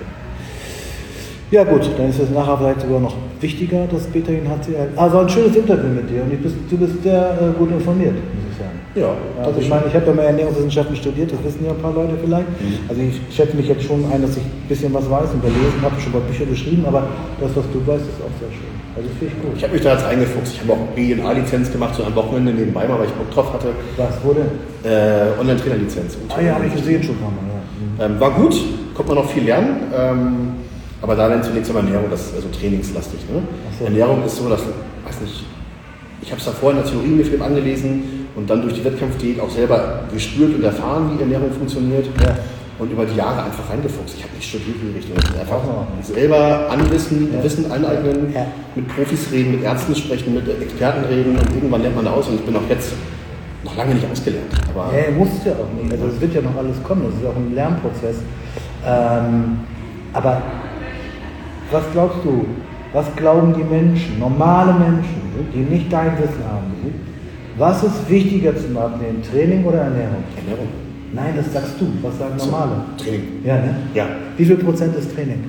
Ja gut, dann ist es nachher vielleicht sogar noch wichtiger, das Betain-H C L. Also ein schönes Interview mit dir, und ich bist, du bist sehr äh, gut informiert, muss ich sagen. Ja. Also ich meine, ich habe ja mal Ernährungswissenschaften studiert, das wissen ja ein paar Leute vielleicht. Mhm. Also ich schätze mich jetzt schon ein, dass ich ein bisschen was weiß und gelesen habe, schon mal Bücher geschrieben, aber das, was du weißt, ist auch sehr schön. Also finde ich gut. Ich habe mich da jetzt eingefuchst. Ich habe auch B N A-Lizenz gemacht, so am Wochenende nebenbei mal, weil ich Bock drauf hatte. Was, wo denn? Äh, Online-Trainer-Lizenz. Ah ja, habe ich gesehen schon mal. Ja. Mhm. Ähm, war gut, konnte man noch viel lernen. Ähm, aber da dann zunächst einmal Ernährung, das ist also trainingslastig. Ne? So. Ernährung ist so, dass, weiß nicht, ich habe es da vorhin in der Theorie mir viel angelesen und dann durch die Wettkampfdiät auch selber gespürt und erfahren, wie Ernährung funktioniert. Ja. Und über die Jahre einfach reingefuchst. Ich habe nicht studiert in die Richtung. Einfach oh. selber anwissen, ja. Wissen aneignen, ja. mit Profis reden, mit Ärzten sprechen, mit Experten reden, und irgendwann lernt man da aus, und ich bin auch jetzt noch lange nicht ausgelernt. Aber ja, muss ja auch nicht. Also es wird ja noch alles kommen, das ist auch ein Lernprozess. Ähm, aber was glaubst du, was glauben die Menschen, normale Menschen, die nicht dein Wissen haben? Was ist wichtiger zum Abnehmen, Training oder Ernährung? Ernährung. Nein, das sagst du. Was sagen normale? So, Training. Ja, ne? Ja. Wie viel Prozent ist Training?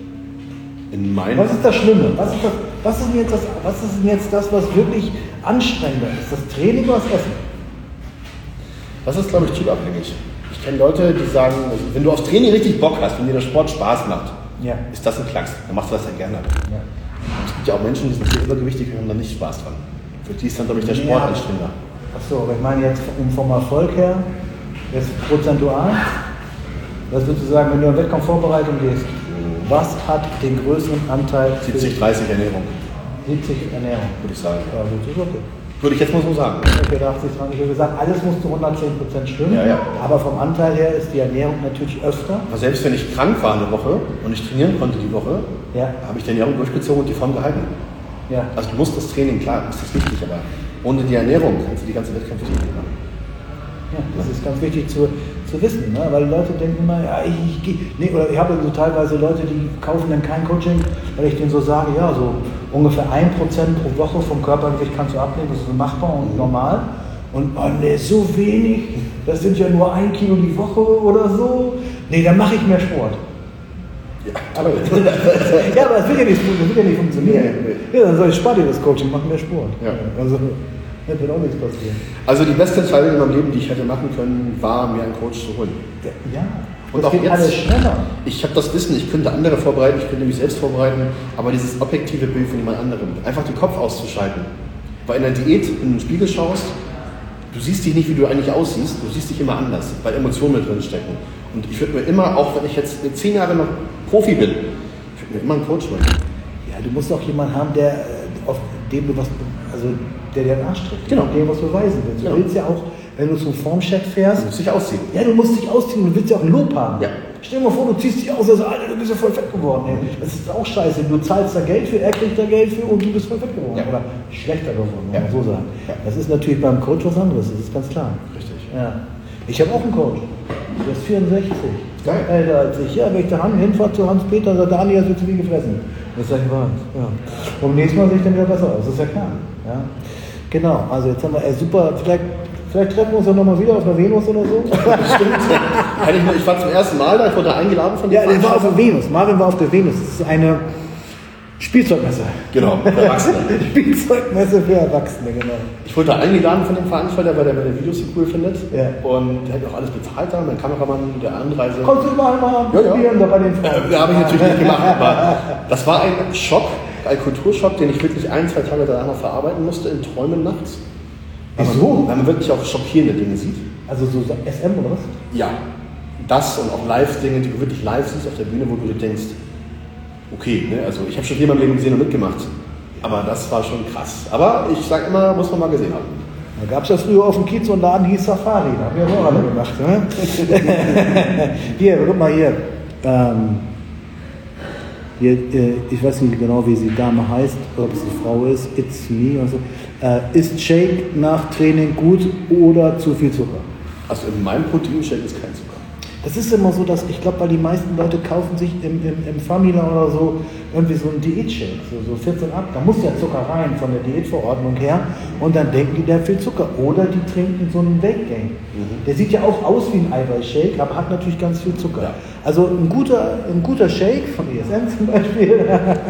In meinem was ist das Schlimme? Was ist, das, was, ist denn jetzt das, was ist denn jetzt das, was wirklich anstrengender ist? Das Training oder das Essen? Das ist, glaube ich, typabhängig. Ich kenne Leute, die sagen, wenn du aufs Training richtig Bock hast, wenn dir der Sport Spaß macht, ja. ist das ein Klacks. Dann machst du das ja gerne. Ja. Es gibt ja auch Menschen, die sind sehr übergewichtig und haben da nicht Spaß dran. Für die ist dann, glaube ich, der Sport ja. anstrengender. Achso, aber ich meine jetzt vom Erfolg her, jetzt prozentual, was würdest du sagen, wenn du in Wettkampfvorbereitung gehst, was hat den größeren Anteil? siebzig dreißig Ernährung. siebzig Ernährung. Würde ich sagen. Ja, das ist okay. Würde ich jetzt mal so sagen. Okay, da achtzig dran. Ich habe gesagt, alles muss zu hundertzehn Prozent stimmen. Ja, ja. Aber vom Anteil her ist die Ernährung natürlich öfter. Aber selbst wenn ich krank war eine Woche und ich trainieren konnte die Woche, ja. habe ich die Ernährung durchgezogen und die Form gehalten. Ja. Also du musst das Training, klar, ist das wichtig, aber ohne die Ernährung kannst du die ganze Wettkämpfe nicht machen. Ja, das ist ganz wichtig zu, zu wissen, ne? Weil Leute denken immer, ja, ich, ich gehe, nee, oder ich habe so teilweise Leute, die kaufen dann kein Coaching, weil ich denen so sage, ja, so ungefähr ein Prozent pro Woche vom Körpergewicht kannst du abnehmen, das ist so machbar und normal. Und oh nee, so wenig, das sind ja nur ein Kilo die Woche oder so. Nee, dann mache ich mehr Sport. Ja, aber, ja, aber das wird ja nicht, das wird ja nicht funktionieren. Ja, dann soll ich spare dir das Coaching, mach mehr Sport. Ja. Also, da wird auch nichts passieren. Also die beste Entscheidung in meinem Leben, die ich hätte machen können, war, mir einen Coach zu holen. Ja, und auch jetzt, alles schneller. Ich habe das Wissen, ich könnte andere vorbereiten, ich könnte mich selbst vorbereiten, aber dieses objektive Bild von jemand anderem, einfach den Kopf auszuschalten. Weil in der Diät, wenn du in den Spiegel schaust, du siehst dich nicht, wie du eigentlich aussiehst, du siehst dich immer anders, weil Emotionen mit drin stecken. Und ich würde mir immer, auch wenn ich jetzt zehn Jahre noch Profi bin, ich würde mir immer einen Coach holen. Ja, du musst auch jemanden haben, der, auf dem du was, also der dir den Arsch trifft, genau. dem was beweisen willst. Du genau. willst ja auch, wenn du zum Formcheck fährst, du musst dich ausziehen. Ja, du musst dich ausziehen und du willst ja auch ein Lob haben. Ja. Stell dir mal vor, du ziehst dich aus, also, Alter, du bist ja voll fett geworden. Ey. Das ist auch scheiße. Du zahlst da Geld für, er kriegt da Geld für und du bist voll fett geworden. Ja. Oder schlechter geworden, ja. muss man so sagen. Ja. Das ist natürlich beim Coach was anderes, das ist ganz klar. Richtig. Ja. Ich habe auch einen Coach. Der ist vierundsechzig. Geil. Älter als ich. Ja, wenn ich da hinfahre zu Hans-Peter, sagt Dani, hast du zu viel gefressen. Das ist ja wahr. Ja. Und nächstes Mal sehe ich dann wieder besser aus, das ist ja klar. Ja. Genau, also jetzt haben wir, ey, super, vielleicht, vielleicht treffen wir uns ja nochmal wieder auf der Venus oder so. Stimmt. ich, ich war zum ersten Mal da, ich wurde eingeladen von dir. Ja, der war auf der Venus, Marvin war auf der Venus. Das ist eine Spielzeugmesse. Genau, für Erwachsene. Spielzeugmesse für Erwachsene, genau. Ich wurde da eingeladen von dem Veranstalter, weil der meine Videos so cool findet. Ja. Und der hat auch alles bezahlt da, mein Kameramann, der Anreise. Kommst du mal mal probieren ja, ja. da bei den Frauen? Äh, habe ich natürlich nicht gemacht, aber das war ein Schock, ein Kulturschock, den ich wirklich ein, zwei Tage danach noch verarbeiten musste, in Träumen nachts. Wieso? Weil man wirklich auch schockierende Dinge sieht. Also so S M oder was? Ja, das und auch Live-Dinge, die du wirklich live siehst auf der Bühne, wo du dir denkst, okay, ne? Also ich habe schon viel in meinem Leben gesehen und mitgemacht, aber das war schon krass. Aber ich sage immer, muss man mal gesehen haben. Da gab es ja früher auf dem Kiez so einen Laden, hieß Safari, da haben wir auch alle gemacht. Ne? Hier, guck mal hier. Ähm, hier äh, ich weiß nicht genau, wie sie Dame heißt, ob es eine Frau ist, It's Me oder so. Äh, ist Shake nach Training gut oder zu viel Zucker? Also in meinem Proteinshake ist kein Zucker. Das ist immer so, dass ich glaube, weil die meisten Leute kaufen sich im, im, im Famila oder so irgendwie so einen Diätshake, so, so vierzehn ab, da muss ja Zucker rein von der Diätverordnung her und dann denken die, der hat viel Zucker. Oder die trinken so einen Weight Gain. Mhm. Der sieht ja auch aus wie ein Eiweißshake, aber hat natürlich ganz viel Zucker. Ja. Also ein guter, ein guter Shake von E S N zum Beispiel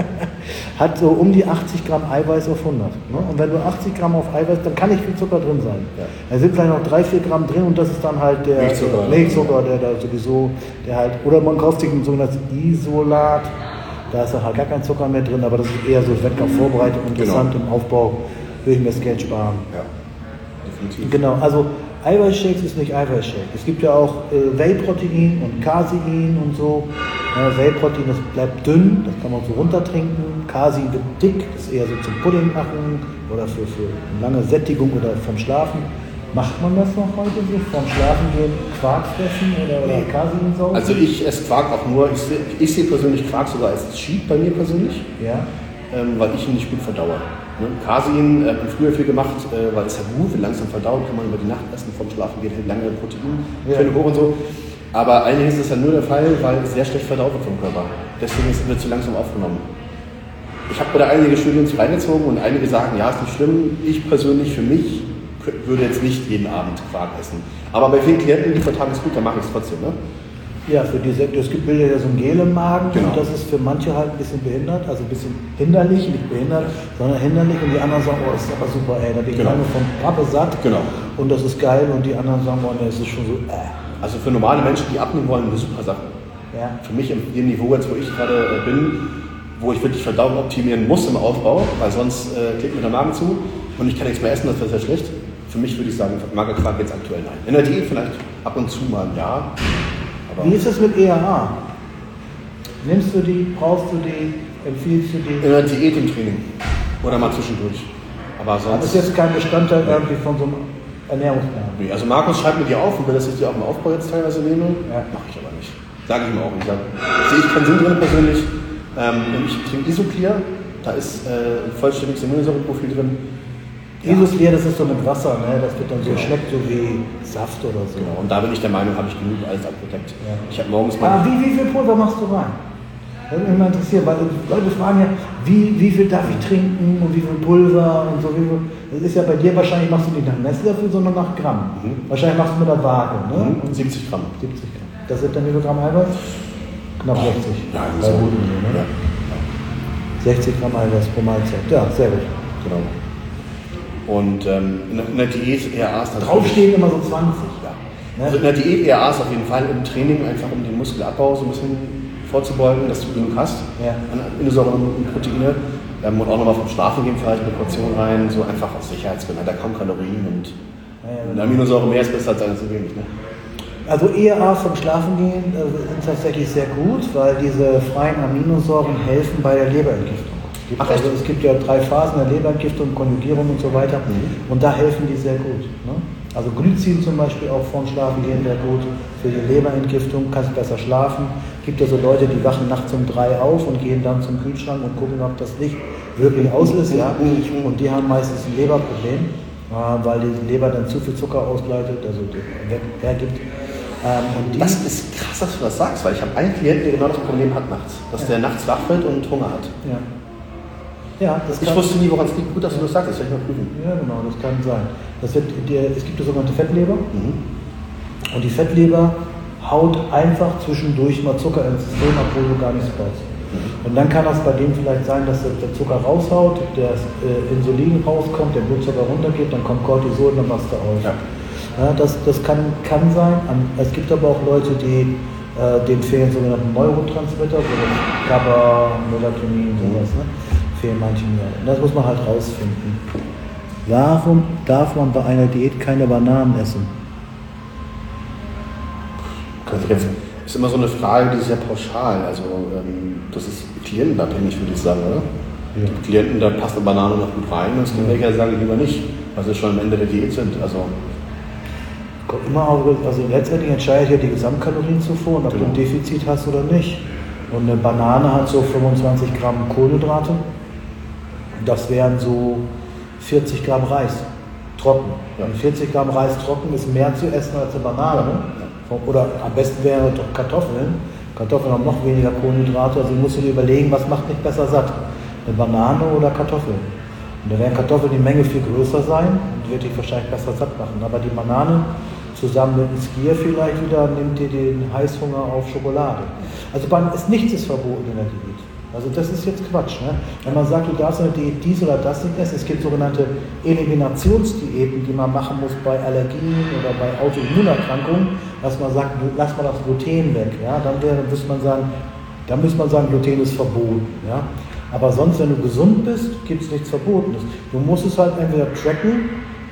hat so um die achtzig Gramm Eiweiß auf hundert. Ne? Und wenn du achtzig Gramm auf Eiweiß, dann kann nicht viel Zucker drin sein. Ja. Da sind vielleicht noch drei, vier Gramm drin und das ist dann halt der Milchzucker, Milchzucker, der da sowieso, der halt, oder man kauft sich ein sogenanntes Isolat, da ist halt gar kein Zucker mehr drin, aber das ist eher so Wettkampf vorbereitet, interessant genau. Im Aufbau, will ich mir das Geld sparen. Ja, definitiv. Genau, also Eiweißshakes ist nicht Eiweißshake. Es gibt ja auch äh, Whey-Protein und Casein und so. Ja, Whey-Protein, das bleibt dünn, das kann man so runtertrinken. Casein wird dick, das ist eher so zum Pudding machen oder für, für lange Sättigung oder vom Schlafen. Macht man das noch heute so? Vom Schlafen gehen Quark fressen oder, oder Caseinsauce? Also ich esse Quark auch nur, ich sehe ich seh persönlich Quark sogar als Cheat bei mir persönlich, ja. ähm, weil ich ihn nicht gut verdaue. Ne? Casein äh, habe ich früher viel gemacht, äh, weil es ja gut, langsam verdauen kann man über die Nacht essen, vom Schlafen geht halt lange Protein, ja. hoch und so. Aber eigentlich ist das ja nur der Fall, weil es sehr schlecht verdaut wird vom Körper. Deswegen ist es wird zu langsam aufgenommen. Ich habe da einige Studien zu reingezogen und einige sagen, ja, ist nicht schlimm. Ich persönlich für mich würde jetzt nicht jeden Abend Quark essen. Aber bei vielen Klienten, die vertragen es gut, dann mache ich es trotzdem. Ne? Ja, für diese, es gibt Bilder ja so ein Gel im Magen genau. Und das ist für manche halt ein bisschen behindert, also ein bisschen hinderlich, nicht behindert, sondern hinderlich und die anderen sagen, oh, das ist aber super, ey, da bin ich genau. lange vom Pappe satt genau. Und das ist geil und die anderen sagen, oh, das ist schon so, äh. Also für normale Menschen, die abnehmen wollen, eine super Sache. Ja. Für mich im dem Niveau, jetzt, wo ich gerade bin, wo ich wirklich Verdauung optimieren muss im Aufbau, weil sonst äh, klebt mir der Magen zu und ich kann nichts mehr essen, das wäre sehr schlecht. Für mich würde ich sagen, Magerquark jetzt aktuell nein. In der Diät vielleicht ab und zu mal ein Jahr. Aber wie ist das mit E R A? Nimmst du die, brauchst du die, empfiehlst du die? In der Diät im Training oder mal zwischendurch. Aber sonst. Das ist jetzt kein Bestandteil irgendwie von so einem Ernährungsplan. Nee, also Markus schreibt mir die auf und will, dass ich die auch im Aufbau jetzt teilweise nehme. Ja. Mache ich aber nicht. Sage ich ihm auch. Ich sage, sehe ich keinen Sinn drin persönlich. Ähm, ich trinke Isoclear, da ist äh, ein vollständiges Aminosäureprofil drin. Ja. Isoclear, das ist so mit Wasser, ne? Das wird dann so, genau. Schmeckt so wie Saft oder so. Genau, und da bin ich der Meinung, habe ich genug alles abgedeckt. Ja. Ich habe morgens mal. Aber wie, wie viel Pulver machst du rein? Das würde mich mal interessieren, weil Leute fragen ja, wie, wie viel darf ich trinken und wie viel Pulver und so. Wie viel. Das ist ja bei dir wahrscheinlich, machst du nicht nach Messlöffel, sondern nach Gramm. Mhm. Wahrscheinlich machst du mit der Waage, ne? Mhm. siebzig Gramm. siebzig Gramm. Das sind dann wie viel Gramm Eiweiß? Knapp sechzig. Ja, bei so. Guten, ne? Ja. sechzig Gramm Eiweiß pro Mahlzeit. Ja, sehr gut. Genau. Und ähm, in der Diät E R A ist natürlich... Draufstehen immer so zwanzig, ja. Ne? Also in der Diät E R A ist auf jeden Fall im Training einfach, um den Muskelabbau so ein bisschen vorzubeugen, dass du genug hast ja. an Aminosäuren und Proteine. Ähm, und auch nochmal vom Schlafen gehen vielleicht eine Portion rein, so einfach aus Sicherheitsgründen. Da kaum Kalorien und ja, ja, eine Aminosäure mehr ist besser als eine zu wenig. Ne? Also E R A vom Schlafen gehen äh, sind tatsächlich sehr gut, weil diese freien Aminosäuren helfen bei der Leberentgiftung. Es gibt, Ach, also, es gibt ja drei Phasen der Leberentgiftung, Konjugierung und so weiter. Mhm. Und da helfen die sehr gut. Ne? Also Glycin zum Beispiel auch vorm Schlafen gehen wäre gut. Für die Leberentgiftung kannst du besser schlafen. Gibt ja so Leute, die wachen nachts um drei auf und gehen dann zum Kühlschrank und gucken, ob das Licht wirklich aus ist. Ja? Und die haben meistens ein Leberproblem, weil die Leber dann zu viel Zucker ausleitet, also hergibt. Ähm, und das ist krass, dass du das sagst, weil ich habe einen Klienten, der genau das Problem hat nachts. Dass ja. der nachts wach wird und Hunger hat. Ja. Ja, das ich wusste nie, woran es liegt. Gut, dass du das sagst, das werde ich mal prüfen. Ja, genau, das kann sein. Das wird, die, es gibt die sogenannte Fettleber. Mhm. Und die Fettleber haut einfach zwischendurch mal Zucker ins System, obwohl du gar nichts brauchst. Mhm. Und dann kann das bei dem vielleicht sein, dass der Zucker raushaut, das äh, Insulin rauskommt, der Blutzucker runtergeht, dann kommt Cortisol und dann machst du aus. Ja. Ja, das das kann, kann sein. Es gibt aber auch Leute, die äh, denen fehlen sogenannte Neurotransmitter, so GABA, Melatonin, sowas. Ne? Fehlen manchen ja. Und das muss man halt rausfinden. Warum darf man bei einer Diät keine Bananen essen? Das ist immer so eine Frage, die ist sehr pauschal. Also ähm, das ist klientenabhängig, würde ich sagen, oder? Ja. Die Klienten, da passt eine Banane noch gut rein, und es gibt welche, die sagen lieber nicht, weil sie schon am Ende der Diät sind. Also kommt immer auf, also letztendlich entscheidet ja die Gesamtkalorienzufuhr und ob genau. du ein Defizit hast oder nicht. Und eine Banane hat so fünfundzwanzig Gramm Kohlenhydrate. Das wären so vierzig Gramm Reis trocken. Ja. Und vierzig Gramm Reis trocken ist mehr zu essen als eine Banane. Ja. Oder am besten wäre doch Kartoffeln. Kartoffeln haben noch weniger Kohlenhydrate. Also musst du dir überlegen, was macht dich besser satt? Eine Banane oder Kartoffeln? Und da werden Kartoffeln die Menge viel größer sein und wird dich wahrscheinlich besser satt machen. Aber die Banane zusammen mit dem Skier vielleicht wieder nimmt dir den Heißhunger auf Schokolade. Also ist nichts ist verboten in der Diät. Also das ist jetzt Quatsch. Ne? Wenn man sagt, du darfst in der Diät dies oder das nicht essen, es gibt sogenannte Eliminationsdiäten, die man machen muss bei Allergien oder bei Autoimmunerkrankungen, dass man sagt, lass mal das Gluten weg. Ja? Dann wäre, müsste man sagen, dann müsste man sagen, Gluten ist verboten. Ja? Aber sonst, wenn du gesund bist, gibt es nichts Verbotenes. Du musst es halt entweder tracken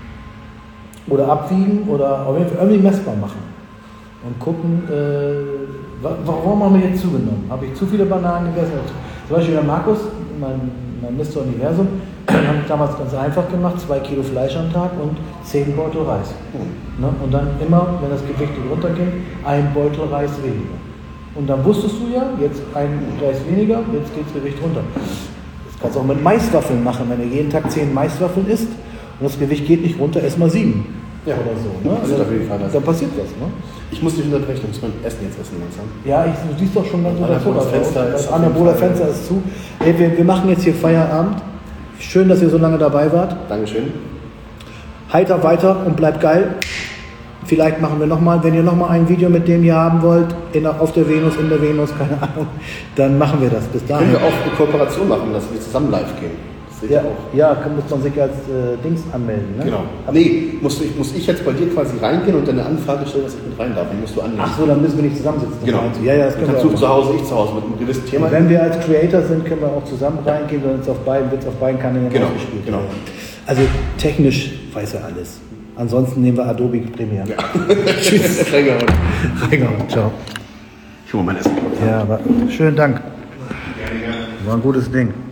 oder abwiegen oder auf jeden Fall irgendwie messbar machen. Und gucken, äh, warum haben wir jetzt zugenommen? Habe ich zu viele Bananen gegessen? Zum Beispiel der Markus, mein, mein Mister Universum, habe ich damals ganz einfach gemacht, zwei Kilo Fleisch am Tag und zehn Beutel Reis. Mhm. Ne? Und dann immer, wenn das Gewicht runterging, ein Beutel Reis weniger. Und dann wusstest du ja, jetzt ein Reis weniger, jetzt geht das Gewicht runter. Das kannst du auch mit Maiswaffeln machen, wenn du jeden Tag zehn Maiswaffeln isst und das Gewicht geht nicht runter, ess mal sieben. Ja, oder so. Ne? Also auf jeden Fall. Dann passiert was. Ne? Ich muss dich unterbrechen, ich muss mein Essen jetzt essen langsam. Ja, ich, du siehst doch schon ganz unter Zucker. Das Anabola Fenster ist zu. Hey, wir, wir machen jetzt hier Feierabend. Schön, dass ihr so lange dabei wart. Dankeschön. Heiter weiter und bleibt geil. Vielleicht machen wir nochmal, wenn ihr nochmal ein Video mit dem hier haben wollt, in, auf der Venus, in der Venus, keine Ahnung, dann machen wir das. Bis dahin. Können wir auch eine Kooperation machen, dass wir zusammen live gehen? Ja, auch. Ja, kann, muss man sich als äh, Dings anmelden. Ne? Genau. Nee, muss ich, muss ich jetzt bei dir quasi reingehen und dann eine Anfrage stellen, dass ich mit rein darf. Dann musst du annehmen. Ach so, dann müssen wir nicht zusammensitzen. Genau. Ja, ja, das können kannst wir du zu Hause, ich zu Hause mit einem gewissen Thema. Und wenn wir als Creator sind, können wir auch zusammen reingehen, dann ist auf beiden, wird es auf beiden Kanälen genau. ausgespielt. Genau. Also technisch weiß er alles. Ansonsten nehmen wir Adobe Premiere. Ja. Tschüss. Reingehauen. Reingehauen. Ciao. Ich hole mein Essen. Ja, aber schönen Dank. War ein gutes Ding.